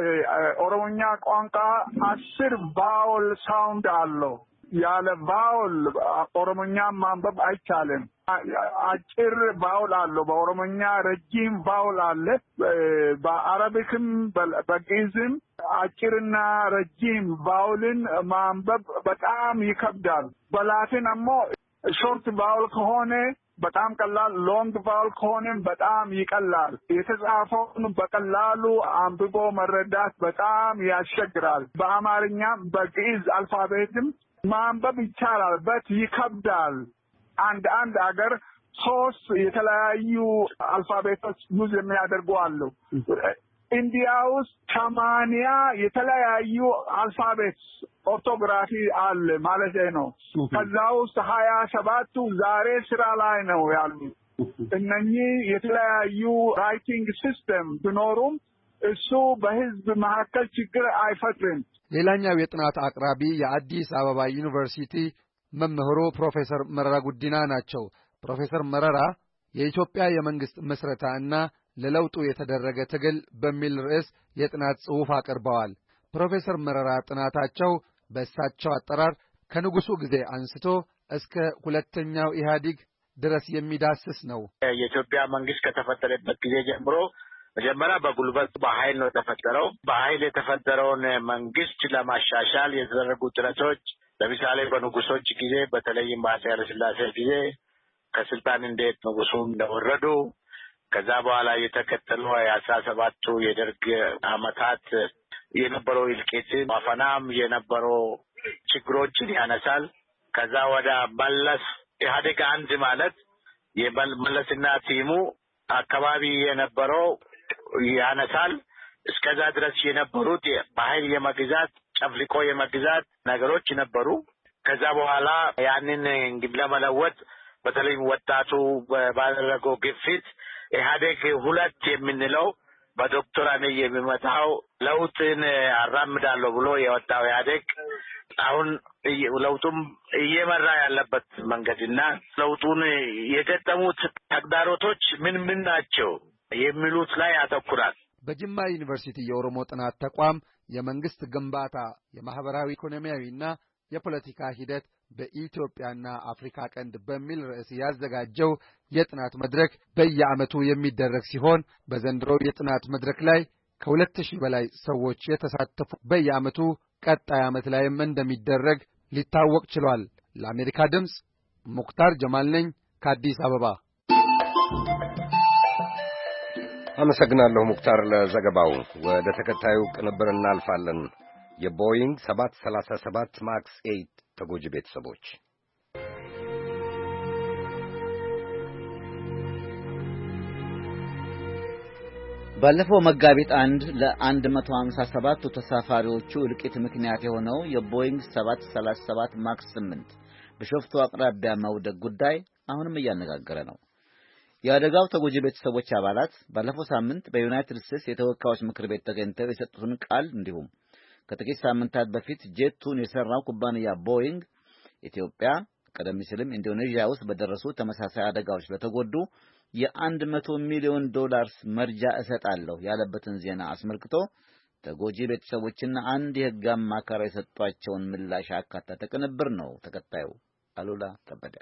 ኦሮሞኛ ቋንቋ 10 ቫውል ሳውንድ አለው። ያለ ቫውል ኦሮሞኛ ማንበብ አይቻልም። አጭር ቫውል አለው በኦሮሞኛ፣ ረጅም ቫውል አለ። በአረቢክም በግዕዝም አጭርና ረጅም ቫውልን ማንበብ በጣም ይከብዳል። በላቲን ደግሞ ሾርት ቫውል ከሆነ በጣም ቀላል፣ ሎንግ ቫውል ከሆነም በጣም ይቀላል። የተጻፈውን በቀላሉ አንብቦ መረዳት በጣም ያስቸግራል። በአማርኛም በግዕዝ አልፋቤትም ማንበብ ይቻላል፣ በት ይከብዳል። አንድ አገር 3 የተለያዩ አልፋቤቶች ዩዝ የሚያደርጉ አሉ። ኢንዲያ ውስጥ 80 የተለያዩ አልፋቤት ኦርቶግራፊ አለ ማለት ነው። ከዛ ውስጥ 27ቱ ዛሬ ስራ ላይ ነው ያሉት። እነኚህ የተለያዩ ራይቲንግ ሲስተም ቢኖሩም እሱ በህዝብ መካከል ችግር አይፈጥርም። ሌላኛው የጥናት አቅራቢ የአዲስ አበባ ዩኒቨርሲቲ መምህሩ ፕሮፌሰር መረራ ጉዲና ናቸው። ፕሮፌሰር መረራ የኢትዮጵያ የመንግስት ምስረታ እና ለለውጡ የተደረገ ትግል በሚል ርዕስ የጥናት ጽሑፍ አቅርበዋል። ፕሮፌሰር መረራ ጥናታቸው በእሳቸው አጠራር ከንጉሱ ጊዜ አንስቶ እስከ ሁለተኛው ኢህአዴግ ድረስ የሚዳስስ ነው። የኢትዮጵያ መንግስት ከተፈጠረበት ጊዜ ጀምሮ መጀመሪያ በጉልበት በኃይል ነው የተፈጠረው። በኃይል የተፈጠረውን መንግስት ለማሻሻል የተደረጉ ጥረቶች ለምሳሌ በንጉሶች ጊዜ በተለይም በአፄ ኃይለ ሥላሴ ጊዜ ከስልጣን እንዴት ንጉሱ እንደወረዱ፣ ከዛ በኋላ የተከተለው የ17ቱ የደርግ አመታት የነበረው እልቂት፣ አፈናም የነበረው ችግሮችን ያነሳል። ከዛ ወደ መለስ ኢህአዴግ አንድ ማለት የመለስና ቲሙ አካባቢ የነበረው ያነሳል። እስከዛ ድረስ የነበሩት በኃይል የመግዛት ጨፍልቆ የመግዛት ነገሮች ነበሩ። ከዛ በኋላ ያንን እንግዲህ ለመለወጥ በተለይ ወጣቱ ባደረገው ግፊት ኢህአዴግ ሁለት የምንለው በዶክተር አብይ የሚመጣው ለውጥን አራምዳለሁ ብሎ የወጣው ኢህአዴግ አሁን ለውጡም እየመራ ያለበት መንገድና ለውጡን የገጠሙት ተግዳሮቶች ምን ናቸው የሚሉት ላይ ያተኩራል። በጅማ ዩኒቨርሲቲ የኦሮሞ ጥናት ተቋም የመንግስት ግንባታ የማህበራዊ ኢኮኖሚያዊና የፖለቲካ ሂደት በኢትዮጵያና አፍሪካ ቀንድ በሚል ርዕስ ያዘጋጀው የጥናት መድረክ በየዓመቱ የሚደረግ ሲሆን በዘንድሮው የጥናት መድረክ ላይ ከ2000 በላይ ሰዎች የተሳተፉ በየዓመቱ ቀጣይ ዓመት ላይም እንደሚደረግ ሊታወቅ ችሏል። ለአሜሪካ ድምፅ ሙክታር ጀማል ነኝ ከአዲስ አበባ። አመሰግናለሁ ሙክታር ለዘገባው። ወደ ተከታዩ ቅንብር እናልፋለን። የቦይንግ 737 ማክስ 8 ተጎጂ ቤተሰቦች ባለፈው መጋቢት 1 ለ157 ተሳፋሪዎቹ እልቂት ምክንያት የሆነው የቦይንግ 737 ማክስ 8 በሾፍቱ አቅራቢያ መውደቅ ጉዳይ አሁንም እያነጋገረ ነው። የአደጋው ተጎጂ ቤተሰቦች አባላት ባለፈው ሳምንት በዩናይትድ ስቴትስ የተወካዮች ምክር ቤት ተገኝተው የሰጡትን ቃል እንዲሁም ከጥቂት ሳምንታት በፊት ጄቱን የሰራው ኩባንያ ቦይንግ ኢትዮጵያ ቀደም ሲልም ኢንዶኔዥያ ውስጥ በደረሱ ተመሳሳይ አደጋዎች ለተጎዱ የ$100 ሚሊዮን መርጃ እሰጣለሁ ያለበትን ዜና አስመልክቶ ተጎጂ ቤተሰቦችና አንድ የሕግ አማካሪ የሰጧቸውን ምላሽ አካተተ ቅንብር ነው ተከታዩ። አሉላ ከበደ።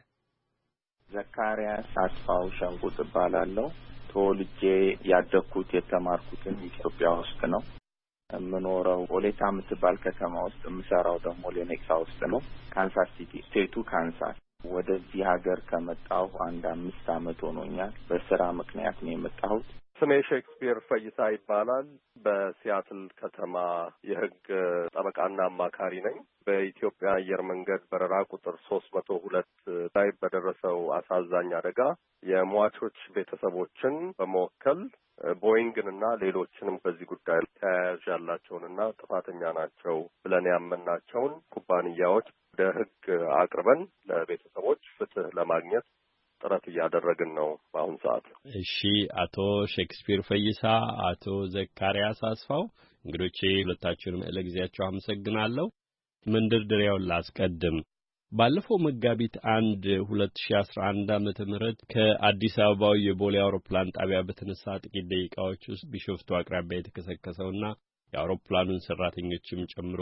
ዘካሪያስ አስፋው ሸንቁጥ እባላለሁ። ተወልጄ ያደግኩት የተማርኩትን ኢትዮጵያ ውስጥ ነው። የምኖረው ኦሌታ የምትባል ከተማ ውስጥ፣ የምሰራው ደግሞ ሌኔክሳ ውስጥ ነው። ካንሳስ ሲቲ ስቴቱ ካንሳስ። ወደዚህ ሀገር ከመጣሁ 5 ዓመት ሆኖኛል። በስራ ምክንያት ነው የመጣሁት። ስሜ ሼክስፒር ፈይሳ ይባላል። በሲያትል ከተማ የህግ ጠበቃና አማካሪ ነኝ። በኢትዮጵያ አየር መንገድ በረራ ቁጥር 302 ላይ በደረሰው አሳዛኝ አደጋ የሟቾች ቤተሰቦችን በመወከል ቦይንግንና ሌሎችንም በዚህ ጉዳይ ተያያዥ ያላቸውንና ጥፋተኛ ናቸው ብለን ያመናቸውን ኩባንያዎች ወደ ህግ አቅርበን ለቤተሰቦች ፍትህ ለማግኘት ጥረት እያደረግን ነው በአሁኑ ሰዓት። እሺ፣ አቶ ሼክስፒር ፈይሳ፣ አቶ ዘካሪያስ አስፋው እንግዶቼ ሁለታችሁንም ለጊዜያችሁ አመሰግናለሁ። መንደርደሪያውን ላስቀድም። ባለፈው መጋቢት 1 2011 ዓመተ ምህረት ከአዲስ አበባው የቦሌ አውሮፕላን ጣቢያ በተነሳ ጥቂት ደቂቃዎች ውስጥ ቢሾፍቱ አቅራቢያ የተከሰከሰውና የአውሮፕላኑን ሰራተኞችም ጨምሮ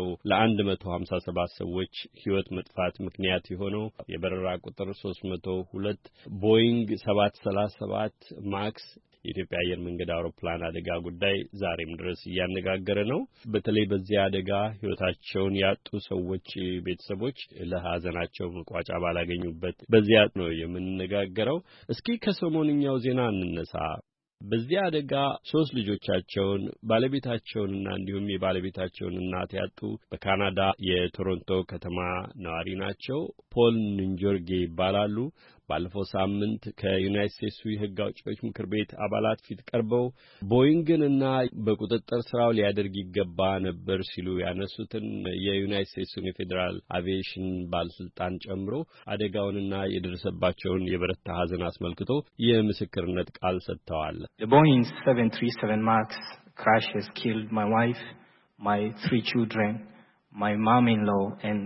ለ157 ሰዎች ሕይወት መጥፋት ምክንያት የሆነው የበረራ ቁጥር 302 ቦይንግ 737 ማክስ የኢትዮጵያ አየር መንገድ አውሮፕላን አደጋ ጉዳይ ዛሬም ድረስ እያነጋገረ ነው። በተለይ በዚያ አደጋ ሕይወታቸውን ያጡ ሰዎች ቤተሰቦች ለሐዘናቸው መቋጫ ባላገኙበት በዚያ ነው የምንነጋገረው። እስኪ ከሰሞንኛው ዜና እንነሳ። በዚያ አደጋ 3 ልጆቻቸውን ባለቤታቸውንና እንዲሁም የባለቤታቸውን እናት ያጡ በካናዳ የቶሮንቶ ከተማ ነዋሪ ናቸው። ፖል ንንጆርጌ ይባላሉ። ባለፈው ሳምንት ከዩናይትድ ስቴትስ የሕግ አውጪዎች ምክር ቤት አባላት ፊት ቀርበው ቦይንግንና በቁጥጥር ስራው ሊያደርግ ይገባ ነበር ሲሉ ያነሱትን የዩናይትድ ስቴትስን የፌዴራል አቪዬሽን ባለስልጣን ጨምሮ አደጋውንና የደረሰባቸውን የበረታ ሐዘን አስመልክቶ የምስክርነት ቃል ሰጥተዋል። The Boeing 737 Max crash has killed my wife, my 3 children, my mom-in-law and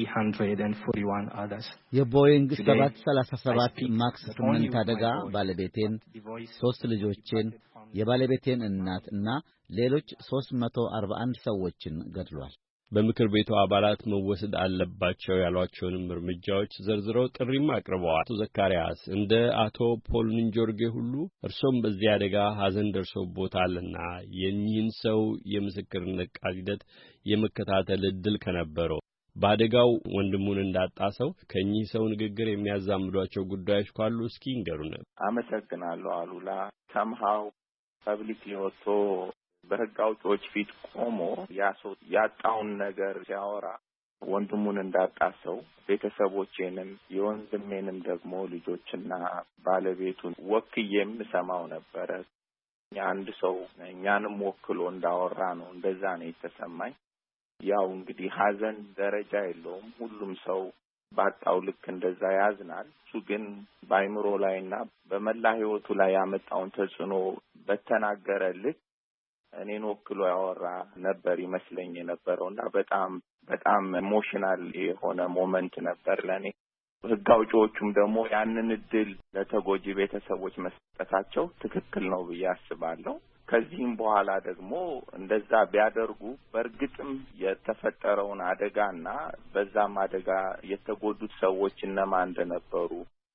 341 others. የቦይንግ 737 ማክስ 8 አደጋ ባለቤቴን፣ 3 ልጆቼን፣ የባለቤቴን እናት እና ሌሎች 341 ሰዎችን ገድሏል። በምክር ቤቱ አባላት መወሰድ አለባቸው ያሏቸውንም እርምጃዎች ዘርዝረው ጥሪም አቅርበዋል። አቶ ዘካሪያስ፣ እንደ አቶ ፖል ንንጆርጌ ሁሉ እርሶም በዚህ አደጋ ሐዘን ደርሶቦታልና የኚህን ሰው የምስክርነት ቃል ሂደት የመከታተል ዕድል ከነበረው በአደጋው ወንድሙን እንዳጣ ሰው ከኚህ ሰው ንግግር የሚያዛምዷቸው ጉዳዮች ካሉ እስኪ ይንገሩን። አመሰግናለሁ አሉላ። ሰምሃው ፐብሊክ ሊወጥቶ በሕግ አውጪዎች ፊት ቆሞ ያጣውን ነገር ሲያወራ ወንድሙን እንዳጣ ሰው ቤተሰቦቼንም የወንድሜንም ደግሞ ልጆችና ባለቤቱን ወክዬም ሰማው ነበረ። አንድ ሰው እኛንም ወክሎ እንዳወራ ነው እንደዛ ነው የተሰማኝ። ያው እንግዲህ ሀዘን ደረጃ የለውም። ሁሉም ሰው ባጣው ልክ እንደዛ ያዝናል። እሱ ግን በአይምሮ ላይና በመላ ህይወቱ ላይ ያመጣውን ተጽዕኖ በተናገረ ልክ እኔን ወክሎ ያወራ ነበር ይመስለኝ የነበረውና በጣም ኢሞሽናል የሆነ ሞመንት ነበር ለኔ። ህግ አውጪዎቹም ደግሞ ያንን እድል ለተጎጂ ቤተሰቦች መስጠታቸው ትክክል ነው ብዬ አስባለሁ። ከዚህም በኋላ ደግሞ እንደዛ ቢያደርጉ በእርግጥም የተፈጠረውን አደጋና በዛም አደጋ የተጎዱት ሰዎች እነማን እንደነበሩ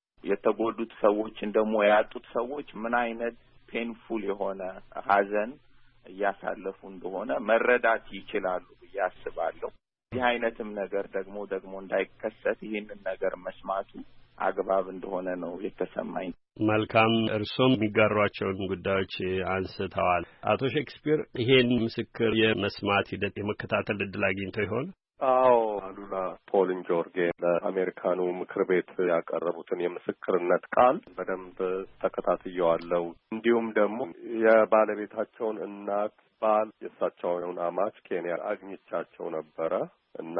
የተጎዱት ሰዎችን ደግሞ ያጡት ሰዎች ምን አይነት ፔንፉል የሆነ ሀዘን እያሳለፉ እንደሆነ መረዳት ይችላሉ ብዬ አስባለሁ። ይህ አይነትም ነገር ደግሞ እንዳይከሰት ይህንን ነገር መስማቱ አግባብ እንደሆነ ነው የተሰማኝ። መልካም፣ እርሶም የሚጋሯቸውን ጉዳዮች አንስተዋል። አቶ ሼክስፒር ይሄን ምስክር የመስማት ሂደት የመከታተል እድል አግኝተው ይሆን? አዎ፣ አሉላ ፖልን ጆርጌ ለአሜሪካኑ ምክር ቤት ያቀረቡትን የምስክርነት ቃል በደንብ ተከታትየዋለሁ። እንዲሁም ደግሞ የባለቤታቸውን እናት ባል የእሳቸውን አማች ኬንያ አግኝቻቸው ነበረ እና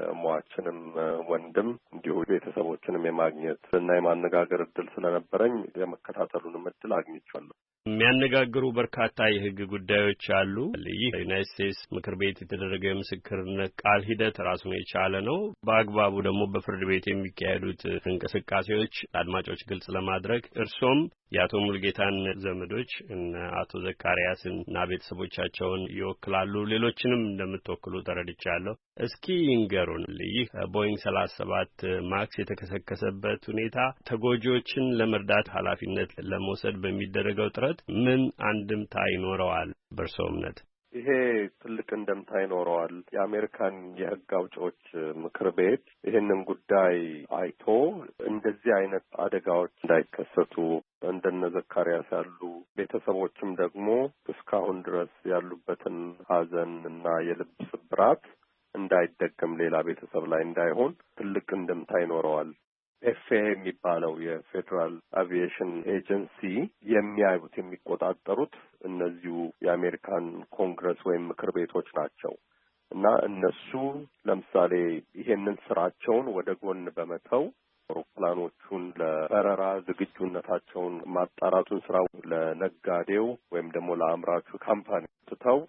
ሟችንም ወንድም እንዲሁ ቤተሰቦችንም የማግኘት እና የማነጋገር እድል ስለነበረኝ የመከታተሉንም እድል አግኝቻለሁ። የሚያነጋግሩ በርካታ የሕግ ጉዳዮች አሉ። ይህ ዩናይትድ ስቴትስ ምክር ቤት የተደረገው የምስክርነት ቃል ሂደት ራሱን የቻለ ነው። በአግባቡ ደግሞ በፍርድ ቤት የሚካሄዱት እንቅስቃሴዎች አድማጮች ግልጽ ለማድረግ እርሶም የአቶ ሙልጌታን ዘመዶች እነ አቶ ዘካሪያስን እና ቤተሰቦቻቸውን ይወክላሉ። ሌሎችንም እንደምትወክሉ ተረድቻለሁ። እስኪ ይንገሩን። ይህ ቦይንግ 37 ማክስ የተከሰከሰበት ሁኔታ ተጎጂዎችን ለመርዳት ኃላፊነት ለመውሰድ በሚደረገው ጥረት ምን አንድምታ ይኖረዋል በእርሶ እምነት? ይሄ ትልቅ እንደምታ ይኖረዋል። የአሜሪካን የሕግ አውጪዎች ምክር ቤት ይህንን ጉዳይ አይቶ እንደዚህ አይነት አደጋዎች እንዳይከሰቱ እንደነ ዘካሪያስ ያሉ ቤተሰቦችም ደግሞ እስካሁን ድረስ ያሉበትን ሀዘን እና የልብ ስብራት እንዳይደገም ሌላ ቤተሰብ ላይ እንዳይሆን ትልቅ እንደምታ ይኖረዋል። ኤፍኤ የሚባለው የፌዴራል አቪዬሽን ኤጀንሲ የሚያዩት የሚቆጣጠሩት እነዚሁ የአሜሪካን ኮንግረስ ወይም ምክር ቤቶች ናቸው እና እነሱ ለምሳሌ ይሄንን ስራቸውን ወደ ጎን በመተው አውሮፕላኖቹን ለበረራ ዝግጁነታቸውን ማጣራቱን ስራ ለነጋዴው ወይም ደግሞ ለአምራቹ ካምፓኒ ትተው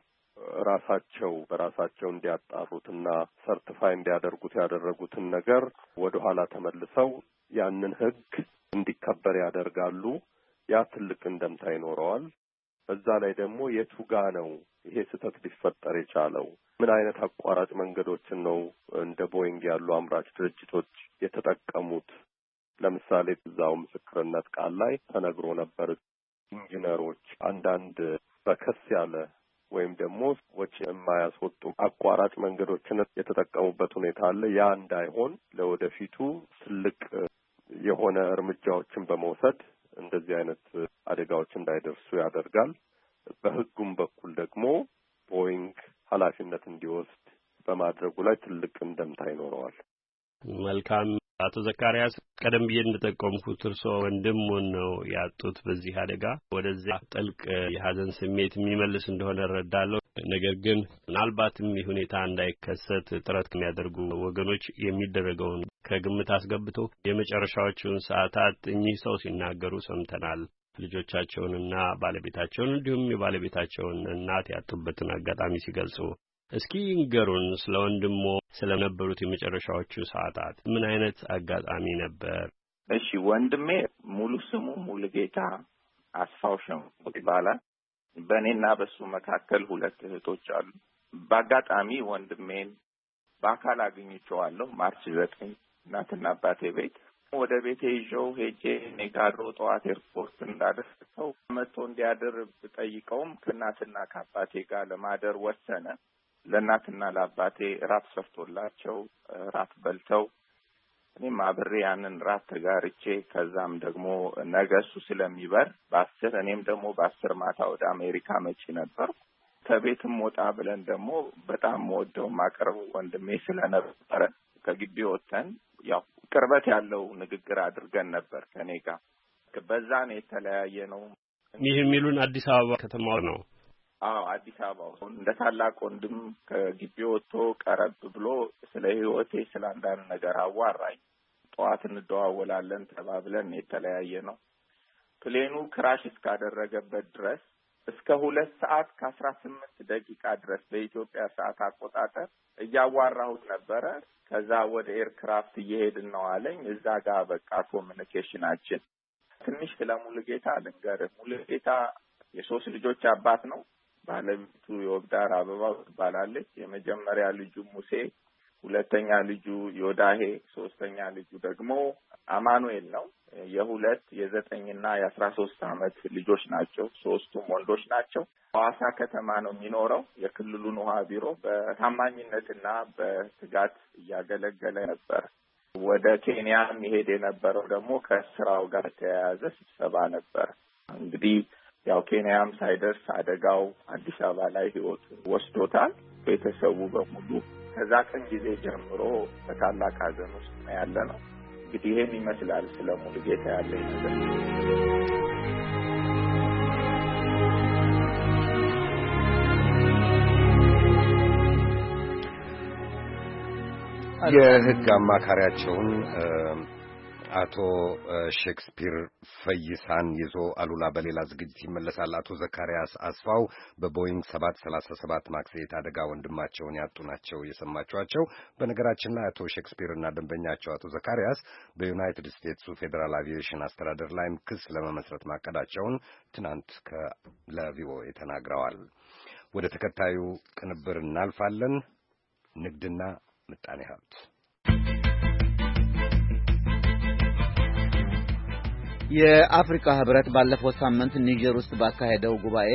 ራሳቸው በራሳቸው እንዲያጣሩትና ሰርቲፋይ እንዲያደርጉት ያደረጉትን ነገር ወደ ኋላ ተመልሰው ያንን ሕግ እንዲከበር ያደርጋሉ። ያ ትልቅ እንደምታ ይኖረዋል። በዛ ላይ ደግሞ የቱጋ ነው ይሄ ስህተት ሊፈጠር የቻለው? ምን አይነት አቋራጭ መንገዶችን ነው እንደ ቦይንግ ያሉ አምራች ድርጅቶች የተጠቀሙት? ለምሳሌ እዛው ምስክርነት ቃል ላይ ተነግሮ ነበር። ኢንጂነሮች አንዳንድ በከስ ያለ ወይም ደግሞ ወጪ የማያስወጡ አቋራጭ መንገዶችን የተጠቀሙበት ሁኔታ አለ። ያ እንዳይሆን ለወደፊቱ ትልቅ የሆነ እርምጃዎችን በመውሰድ እንደዚህ አይነት አደጋዎች እንዳይደርሱ ያደርጋል። በሕጉም በኩል ደግሞ ቦይንግ ኃላፊነት እንዲወስድ በማድረጉ ላይ ትልቅ እንደምታ ይኖረዋል። መልካም። አቶ ዘካሪያስ ቀደም ብዬ እንደጠቆምኩት እርስዎ ወንድሙን ነው ያጡት በዚህ አደጋ። ወደዚያ ጥልቅ የሀዘን ስሜት የሚመልስ እንደሆነ እረዳለሁ። ነገር ግን ምናልባትም ይህ ሁኔታ እንዳይከሰት ጥረት ከሚያደርጉ ወገኖች የሚደረገውን ከግምት አስገብቶ የመጨረሻዎቹን ሰዓታት እኚህ ሰው ሲናገሩ ሰምተናል። ልጆቻቸውንና ባለቤታቸውን እንዲሁም የባለቤታቸውን እናት ያጡበትን አጋጣሚ ሲገልጹ እስኪ ይንገሩን። ስለ ወንድሞ ስለነበሩት የመጨረሻዎቹ ሰዓታት ምን አይነት አጋጣሚ ነበር? እሺ፣ ወንድሜ ሙሉ ስሙ ሙሉጌታ አስፋው ሸንቆጥ ይባላል። በእኔና በሱ መካከል 2 እህቶች አሉ። በአጋጣሚ ወንድሜን በአካል አግኝቼዋለሁ ማርች 9 እናትና አባቴ ቤት። ወደ ቤቴ ይዤው ሄጄ ኔጋድሮ ጠዋት ኤርፖርት እንዳደረሰው መጥቶ እንዲያድር ብጠይቀውም ከእናትና ከአባቴ ጋር ለማደር ወሰነ። ለእናትና ለአባቴ ራት ሰርቶላቸው ራት በልተው እኔም አብሬ ያንን ራት ተጋርቼ ከዛም ደግሞ ነገ እሱ ስለሚበር በ10 እኔም ደግሞ በ10 ማታ ወደ አሜሪካ መጪ ነበር። ከቤትም ወጣ ብለን ደግሞ በጣም ወደው ማቀርበው ወንድሜ ስለነበረ ከግቢ ወጥተን ያው ቅርበት ያለው ንግግር አድርገን ነበር ከኔ ጋር። በዛ ነው የተለያየ ነው። ይህ የሚሉን አዲስ አበባ ከተማው ነው። አዎ አዲስ አበባ እንደ ታላቅ ወንድም ከግቢ ወጥቶ ቀረብ ብሎ ስለ ህይወቴ ስለ አንዳንድ ነገር አዋራኝ። ጠዋት እንደዋወላለን ተባብለን የተለያየ ነው። ፕሌኑ ክራሽ እስካደረገበት ድረስ እስከ 2 ሰዓት ከ18 ደቂቃ ድረስ በኢትዮጵያ ሰዓት አቆጣጠር እያዋራሁት ነበረ። ከዛ ወደ ኤርክራፍት እየሄድን ነው አለኝ። እዛ ጋር በቃ ኮሙኒኬሽናችን ትንሽ ስለ ሙሉጌታ ልንገርህ። ሙሉጌታ የ3 ልጆች አባት ነው። ባለቤቱ የወብዳር አበባው ትባላለች። የመጀመሪያ ልጁ ሙሴ፣ ሁለተኛ ልጁ ዮዳሄ፣ ሶስተኛ ልጁ ደግሞ አማኑኤል ነው። የ2 የ9 እና የ13 ዓመት ልጆች ናቸው። 3ቱም ወንዶች ናቸው። ሐዋሳ ከተማ ነው የሚኖረው። የክልሉን ውሃ ቢሮ በታማኝነትና በትጋት እያገለገለ ነበር። ወደ ኬንያ የሚሄድ የነበረው ደግሞ ከስራው ጋር ተያያዘ ስብሰባ ነበር። እንግዲህ ያው ኬንያም ሳይደርስ አደጋው አዲስ አበባ ላይ ህይወቱን ወስዶታል። ቤተሰቡ በሙሉ ከዛ ቀን ጊዜ ጀምሮ በታላቅ ሐዘን ውስጥ ነው ያለ ነው። እንግዲህ ይሄን ይመስላል ስለ ሙሉጌታ ያለኝ ነገር። የህግ አማካሪያቸውን አቶ ሼክስፒር ፈይሳን ይዞ አሉላ በሌላ ዝግጅት ይመለሳል። አቶ ዘካሪያስ አስፋው በቦይንግ 737 ማክስ አደጋ ወንድማቸውን ያጡ ናቸው የሰማችኋቸው። በነገራችን ላይ አቶ ሼክስፒር እና ደንበኛቸው አቶ ዘካሪያስ በዩናይትድ ስቴትሱ ፌዴራል አቪዬሽን አስተዳደር ላይም ክስ ለመመስረት ማቀዳቸውን ትናንት ለቪኦኤ ተናግረዋል። ወደ ተከታዩ ቅንብር እናልፋለን። ንግድና ምጣኔ ሀብት። የአፍሪካ ህብረት ባለፈው ሳምንት ኒጀር ውስጥ ባካሄደው ጉባኤ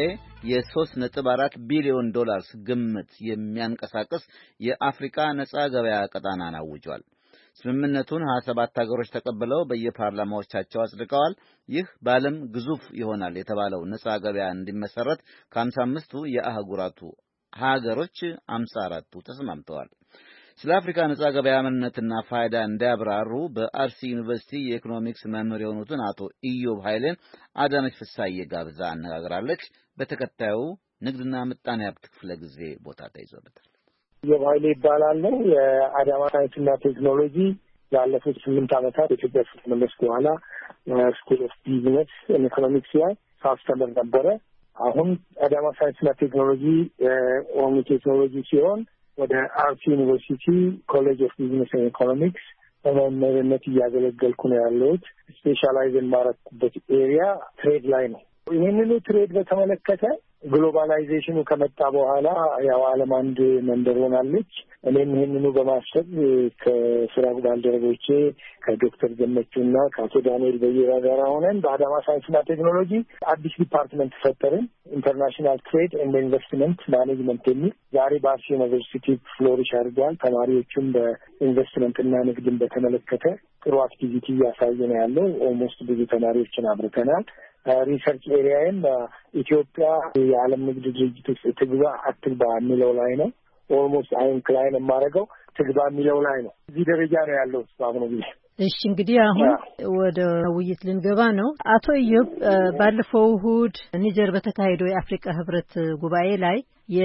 የ3.4 ቢሊዮን ዶላርስ ግምት የሚያንቀሳቅስ የአፍሪካ ነጻ ገበያ ቀጣናን አውጇል። ስምምነቱን 27 ሀገሮች ተቀብለው በየፓርላማዎቻቸው አጽድቀዋል። ይህ በዓለም ግዙፍ ይሆናል የተባለው ነጻ ገበያ እንዲመሰረት ከ55ቱ የአህጉራቱ ሀገሮች 54ቱ ተስማምተዋል። ስለ አፍሪካ ነጻ ገበያ ምንነትና ፋይዳ እንዲያብራሩ በአርሲ ዩኒቨርሲቲ የኢኮኖሚክስ መምህር የሆኑትን አቶ ኢዮብ ኃይሌን አዳነች ፍሳዬ ጋብዛ አነጋግራለች። በተከታዩ ንግድና ምጣኔ ሀብት ክፍለ ጊዜ ቦታ ተይዞበታል። ኢዮብ ኃይሌ ይባላል። የአዳማ ሳይንስና ቴክኖሎጂ ላለፉት 8 ዓመታት ኢትዮጵያ ከተመለስኩ በኋላ ስኩል ኦፍ ቢዝነስ ኤንድ ኢኮኖሚክስ ላይ ሳስተምር ነበረ። አሁን አዳማ ሳይንስና ቴክኖሎጂ ኦሚ ቴክኖሎጂ ሲሆን ወደ አርሲ ዩኒቨርሲቲ ኮሌጅ ኦፍ ቢዝነስ ኤንድ ኢኮኖሚክስ በመምህርነት እያገለገልኩ ነው ያለሁት። ስፔሻላይዝ የማረኩበት ኤሪያ ትሬድ ላይ ነው። ይህንኑ ትሬድ በተመለከተ ግሎባላይዜሽኑ ከመጣ በኋላ ያው ዓለም አንድ መንደር ሆናለች። እኔም ይህንኑ በማሰብ ከስራ ባልደረቦቼ ከዶክተር ገመቹና ከአቶ ዳንኤል በየራ ጋር ሆነን በአዳማ ሳይንስና ቴክኖሎጂ አዲስ ዲፓርትመንት ፈጠርን። ኢንተርናሽናል ትሬድ ኤንድ ኢንቨስትመንት ማኔጅመንት የሚል ዛሬ በአርሲ ዩኒቨርሲቲ ፍሎሪሽ አድርጓል። ተማሪዎቹም በኢንቨስትመንትና ንግድን በተመለከተ ጥሩ አክቲቪቲ እያሳየ ነው ያለው። ኦልሞስት ብዙ ተማሪዎችን አብርተናል። ሪሰርች ኤሪያዬም ኢትዮጵያ የዓለም ንግድ ድርጅት ውስጥ ትግባ አትግባ የሚለው ላይ ነው። ኦልሞስት ክላይን የማደርገው ትግባ የሚለው ላይ ነው። እዚህ ደረጃ ነው ያለው በአሁኑ ጊዜ። እሺ እንግዲህ አሁን ወደ ውይይት ልንገባ ነው። አቶ ኢዮብ ባለፈው እሁድ ኒጀር በተካሄደው የአፍሪካ ህብረት ጉባኤ ላይ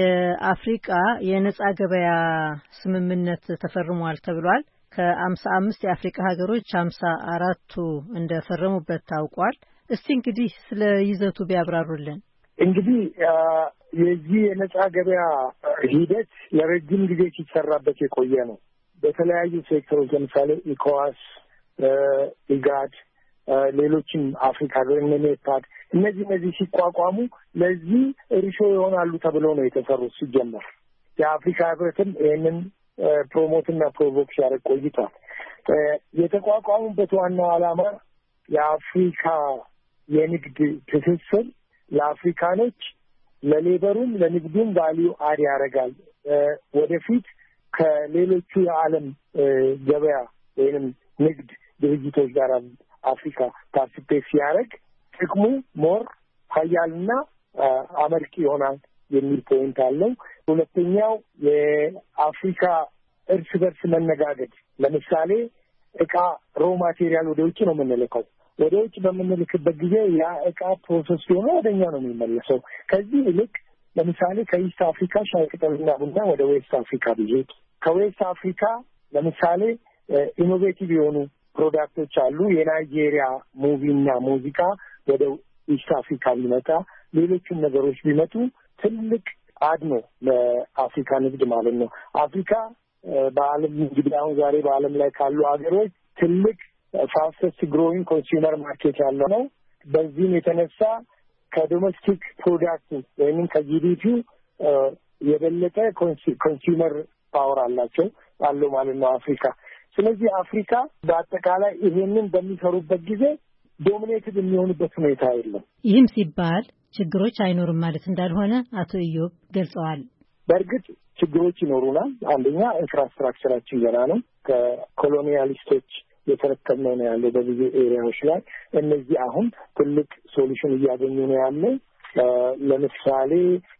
የአፍሪካ የነጻ ገበያ ስምምነት ተፈርሟል ተብሏል። ከ55 የአፍሪካ ሀገሮች 54ቱ እንደፈረሙበት ታውቋል። እስቲ እንግዲህ ስለ ይዘቱ ቢያብራሩልን። እንግዲህ የዚህ የነጻ ገበያ ሂደት ለረጅም ጊዜ ሲሰራበት የቆየ ነው። በተለያዩ ሴክተሮች ለምሳሌ ኢኮዋስ፣ ኢጋድ፣ ሌሎችም አፍሪካ ኔፓድ እነዚህ ሲቋቋሙ ለዚህ እርሾ ይሆናሉ ተብሎ ነው የተሰሩት። ሲጀመር የአፍሪካ ህብረትም ይህንን ፕሮሞትና ፕሮቮክ ሲያደርግ ቆይቷል። የተቋቋሙበት ዋናው ዓላማ የአፍሪካ የንግድ ትስስር ለአፍሪካኖች ለሌበሩም ለንግዱም ቫልዩ አድ ያደርጋል። ወደፊት ከሌሎቹ የዓለም ገበያ ወይንም ንግድ ድርጅቶች ጋር አፍሪካ ፓርቲሲፔት ሲያደርግ ጥቅሙ ሞር ሀያልና አመርቂ ይሆናል የሚል ፖይንት አለው። ሁለተኛው የአፍሪካ እርስ በርስ መነጋገድ፣ ለምሳሌ እቃ ሮ ማቴሪያል ወደ ውጭ ነው የምንልከው። ወደ ውጭ በምንልክበት ጊዜ ያ እቃ ፕሮሰስ ሆኖ ወደኛ ነው የሚመለሰው። ከዚህ ይልቅ ለምሳሌ ከኢስት አፍሪካ ሻይ ቅጠልና ቡና ወደ ዌስት አፍሪካ ቢሄድ፣ ከዌስት አፍሪካ ለምሳሌ ኢኖቬቲቭ የሆኑ ፕሮዳክቶች አሉ። የናይጄሪያ ሙቪና ሙዚቃ ወደ ኢስት አፍሪካ ቢመጣ፣ ሌሎችም ነገሮች ቢመጡ ትልቅ አድኖ ለአፍሪካ ንግድ ማለት ነው። አፍሪካ በዓለም እንግዲህ አሁን ዛሬ በዓለም ላይ ካሉ ሀገሮች ትልቅ ፋስተስት ግሮዊንግ ኮንሱመር ማርኬት ያለው ነው። በዚህም የተነሳ ከዶሜስቲክ ፕሮዳክት ወይም ከጂዲፒ የበለጠ ኮንሱመር ፓወር አለው ማለት ነው አፍሪካ። ስለዚህ አፍሪካ በአጠቃላይ ይሄንን በሚሰሩበት ጊዜ ዶሚኔትድ የሚሆንበት ሁኔታ የለም። ይህም ሲባል ችግሮች አይኖርም ማለት እንዳልሆነ አቶ ኢዮብ ገልጸዋል። በእርግጥ ችግሮች ይኖሩናል። አንደኛ ኢንፍራስትራክቸራችን ገና ነው። ከኮሎኒያሊስቶች የተረከብነው ነው ያለው በብዙ ኤሪያዎች ላይ። እነዚህ አሁን ትልቅ ሶሉሽን እያገኙ ነው ያለው። ለምሳሌ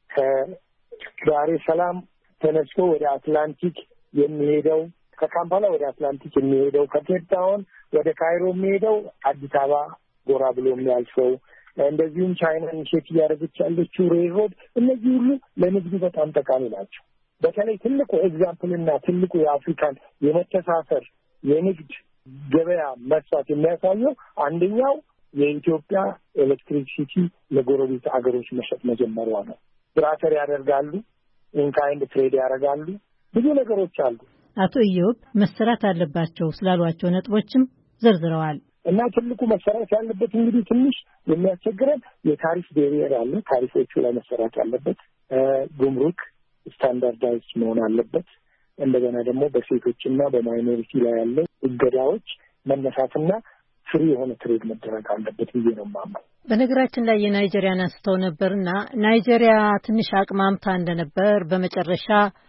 ከዳሬ ሰላም ተነስቶ ወደ አትላንቲክ የሚሄደው፣ ከካምፓላ ወደ አትላንቲክ የሚሄደው፣ ከኬፕ ታውን ወደ ካይሮ የሚሄደው አዲስ አበባ ጎራ ብሎ የሚያልፈው፣ እንደዚሁም ቻይና ኢኒሼት እያደረገች ያለችው ሬልሮድ፣ እነዚህ ሁሉ ለንግዱ በጣም ጠቃሚ ናቸው። በተለይ ትልቁ ኤግዛምፕልና ትልቁ የአፍሪካን የመተሳሰር የንግድ ገበያ መስፋት የሚያሳየው አንደኛው የኢትዮጵያ ኤሌክትሪሲቲ ለጎረቤት አገሮች መሸጥ መጀመሯ ነው። ብራተር ያደርጋሉ፣ ኢንካይንድ ትሬድ ያደርጋሉ፣ ብዙ ነገሮች አሉ። አቶ ኢዮብ መሰራት አለባቸው ስላሏቸው ነጥቦችም ዘርዝረዋል። እና ትልቁ መሰራት ያለበት እንግዲህ ትንሽ የሚያስቸግረን የታሪፍ ቤሪየር አለ። ታሪፎቹ ላይ መሰራት ያለበት፣ ጉምሩክ ስታንዳርዳይዝ መሆን አለበት። እንደገና ደግሞ በሴቶችና በማይኖሪቲ ላይ ያለው እገዳዎች መነሳትና ፍሪ የሆነ ትሬድ መደረግ አለበት ብዬ ነው የማምነው። በነገራችን ላይ የናይጄሪያን አንስተው ነበርና ናይጄሪያ ትንሽ አቅማምታ እንደነበር በመጨረሻ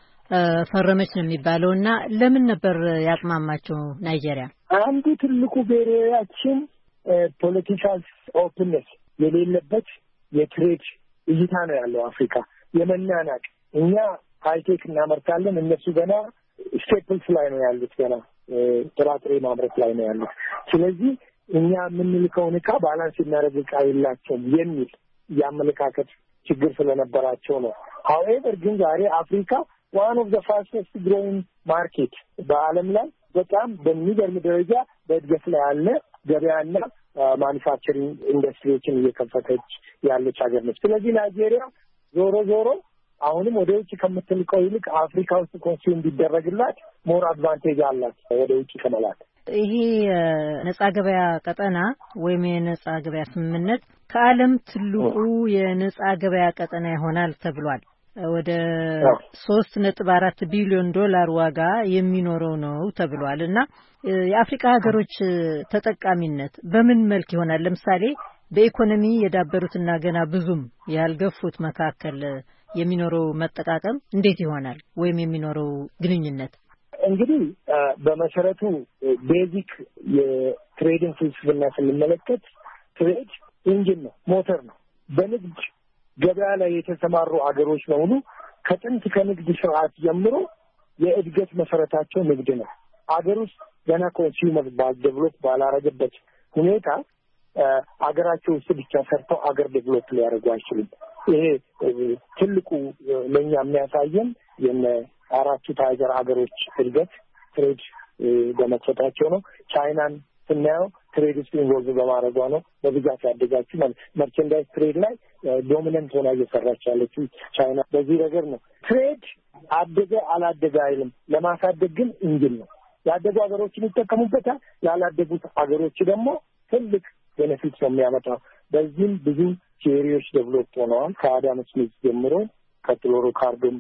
ፈረመች ነው የሚባለው። እና ለምን ነበር ያቅማማቸው ናይጄሪያ? አንዱ ትልቁ ብሔራችን ፖለቲካል ኦፕንነስ የሌለበት የትሬድ እይታ ነው ያለው። አፍሪካ የመናናቅ፣ እኛ ሃይቴክ እናመርታለን፣ እነሱ ገና ስቴፕልስ ላይ ነው ያሉት፣ ገና ጥራጥሬ ማምረት ላይ ነው ያሉት። ስለዚህ እኛ የምንልከውን እቃ ባላንስ የሚያደርግ እቃ የላቸውም የሚል የአመለካከት ችግር ስለነበራቸው ነው። ሀዌቨር ግን ዛሬ አፍሪካ ዋን ኦፍ ዘ ፋስተስት ግሮዊንግ ማርኬት በዓለም ላይ በጣም በሚገርም ደረጃ በእድገት ላይ ያለ ገበያና ማኒፋክቸሪንግ ኢንዱስትሪዎችን እየከፈተች ያለች ሀገር ነች። ስለዚህ ናይጄሪያ ዞሮ አሁንም ወደ ውጭ ከምትልቀው ይልቅ አፍሪካ ውስጥ ኮንሱም እንዲደረግላት ሞር አድቫንቴጅ አላት ወደ ውጭ ከመላክ። ይሄ ነጻ ገበያ ቀጠና ወይም የነጻ ገበያ ስምምነት ከዓለም ትልቁ የነጻ ገበያ ቀጠና ይሆናል ተብሏል። ወደ 3.4 ቢሊዮን ዶላር ዋጋ የሚኖረው ነው ተብሏል። እና የአፍሪካ ሀገሮች ተጠቃሚነት በምን መልክ ይሆናል? ለምሳሌ በኢኮኖሚ የዳበሩትና ገና ብዙም ያልገፉት መካከል የሚኖረው መጠቃቀም እንዴት ይሆናል? ወይም የሚኖረው ግንኙነት እንግዲህ በመሰረቱ ቤዚክ የትሬድን ፍልስፍና ስንመለከት ትሬድ ኢንጂን ነው፣ ሞተር ነው። በንግድ ገበያ ላይ የተሰማሩ አገሮች በሙሉ ከጥንት ከንግድ ስርዓት ጀምሮ የእድገት መሰረታቸው ንግድ ነው። አገር ውስጥ ገና ኮንሱመር ዴቨሎፕ ባላረገበት ሁኔታ አገራቸው ውስጥ ብቻ ሰርተው አገር ዴቨሎፕ ሊያደርጉ አይችሉም። ይሄ ትልቁ ለኛ የሚያሳየን የነ አራቱ ታይገር አገሮች እድገት ትሬድ በመሰረታቸው ነው። ቻይናን ስናየው ትሬድ ውስጥ ኢንቮልቭ በማድረጓ ነው በብዛት ያደጋችሁ ማለት መርቸንዳይዝ ትሬድ ላይ ዶሚነንት ሆና እየሰራች ያለችው ቻይና በዚህ ነገር ነው። ትሬድ አደገ አላደገ አይልም፣ ለማሳደግ ግን እንጅል ነው። ያደጉ ሀገሮችን ይጠቀሙበታል፣ ያላደጉት ሀገሮች ደግሞ ትልቅ ቤኔፊት ነው የሚያመጣው። በዚህም ብዙ ቲዎሪዎች ዴቨሎፕ ሆነዋል። ከአዳም ስሚዝ ጀምሮ ቀጥሎ ሪካርዶም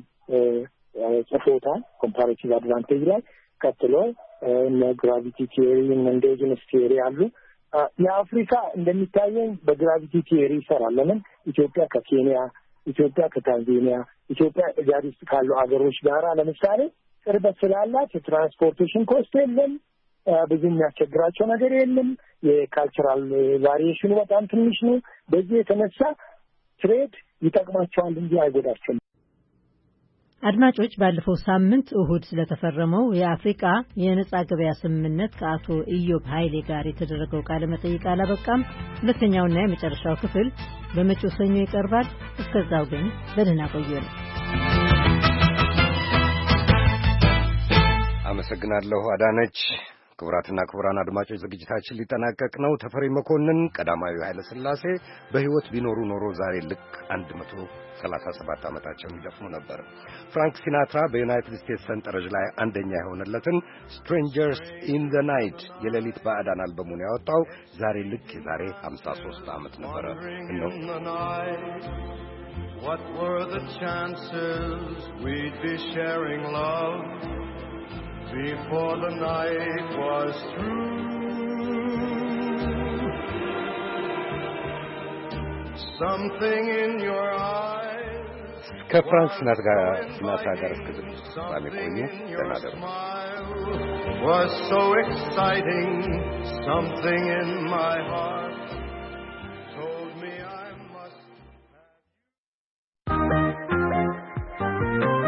ጽፎታል ኮምፓሬቲቭ አድቫንቴጅ ላይ። ቀጥሎ እነ ግራቪቲ ቲዎሪ እነ ኢንዶጂነስ ቲዎሪ አሉ። የአፍሪካ እንደሚታየኝ በግራቪቲ ቲዎሪ ይሰራል። ለምን ኢትዮጵያ ከኬንያ፣ ኢትዮጵያ ከታንዛኒያ፣ ኢትዮጵያ ኢጋድ ውስጥ ካሉ ሀገሮች ጋራ ለምሳሌ ቅርበት ስላላት የትራንስፖርቴሽን ኮስት የለም፣ ብዙ የሚያስቸግራቸው ነገር የለም። የካልቸራል ቫሪዬሽኑ በጣም ትንሽ ነው። በዚህ የተነሳ ትሬድ ይጠቅማቸዋል እንጂ አይጎዳቸውም። አድማጮች ባለፈው ሳምንት እሁድ ስለተፈረመው የአፍሪካ የነጻ ገበያ ስምምነት ከአቶ ኢዮብ ኃይሌ ጋር የተደረገው ቃለ መጠይቅ አላበቃም። ሁለተኛውና የመጨረሻው ክፍል በመጪው ሰኞ ይቀርባል። እስከዛው ግን በደህና ቆዩን። አመሰግናለሁ አዳነች። ክቡራትና ክቡራን አድማጮች ዝግጅታችን ሊጠናቀቅ ነው። ተፈሪ መኮንን፣ ቀዳማዊ ኃይለ ሥላሴ በሕይወት ቢኖሩ ኖሮ ዛሬ ልክ 137 ዓመታቸውን ይደፍኑ ነበር። ፍራንክ ሲናትራ በዩናይትድ ስቴትስ ሰንጠረዥ ላይ አንደኛ የሆነለትን ስትሬንጀርስ ኢን ዘ ናይት የሌሊት ባዕዳን አልበሙን ያወጣው ዛሬ ልክ የዛሬ 53 ዓመት ነበረ። ነው What were the chances we'd be sharing love before the night was through? Something in your eyes ከፍራንክ ሲናትራ ጋር እስከ ፍጻሜ ቆዩ። ደህና ደሩ። Was so exciting, something in my heart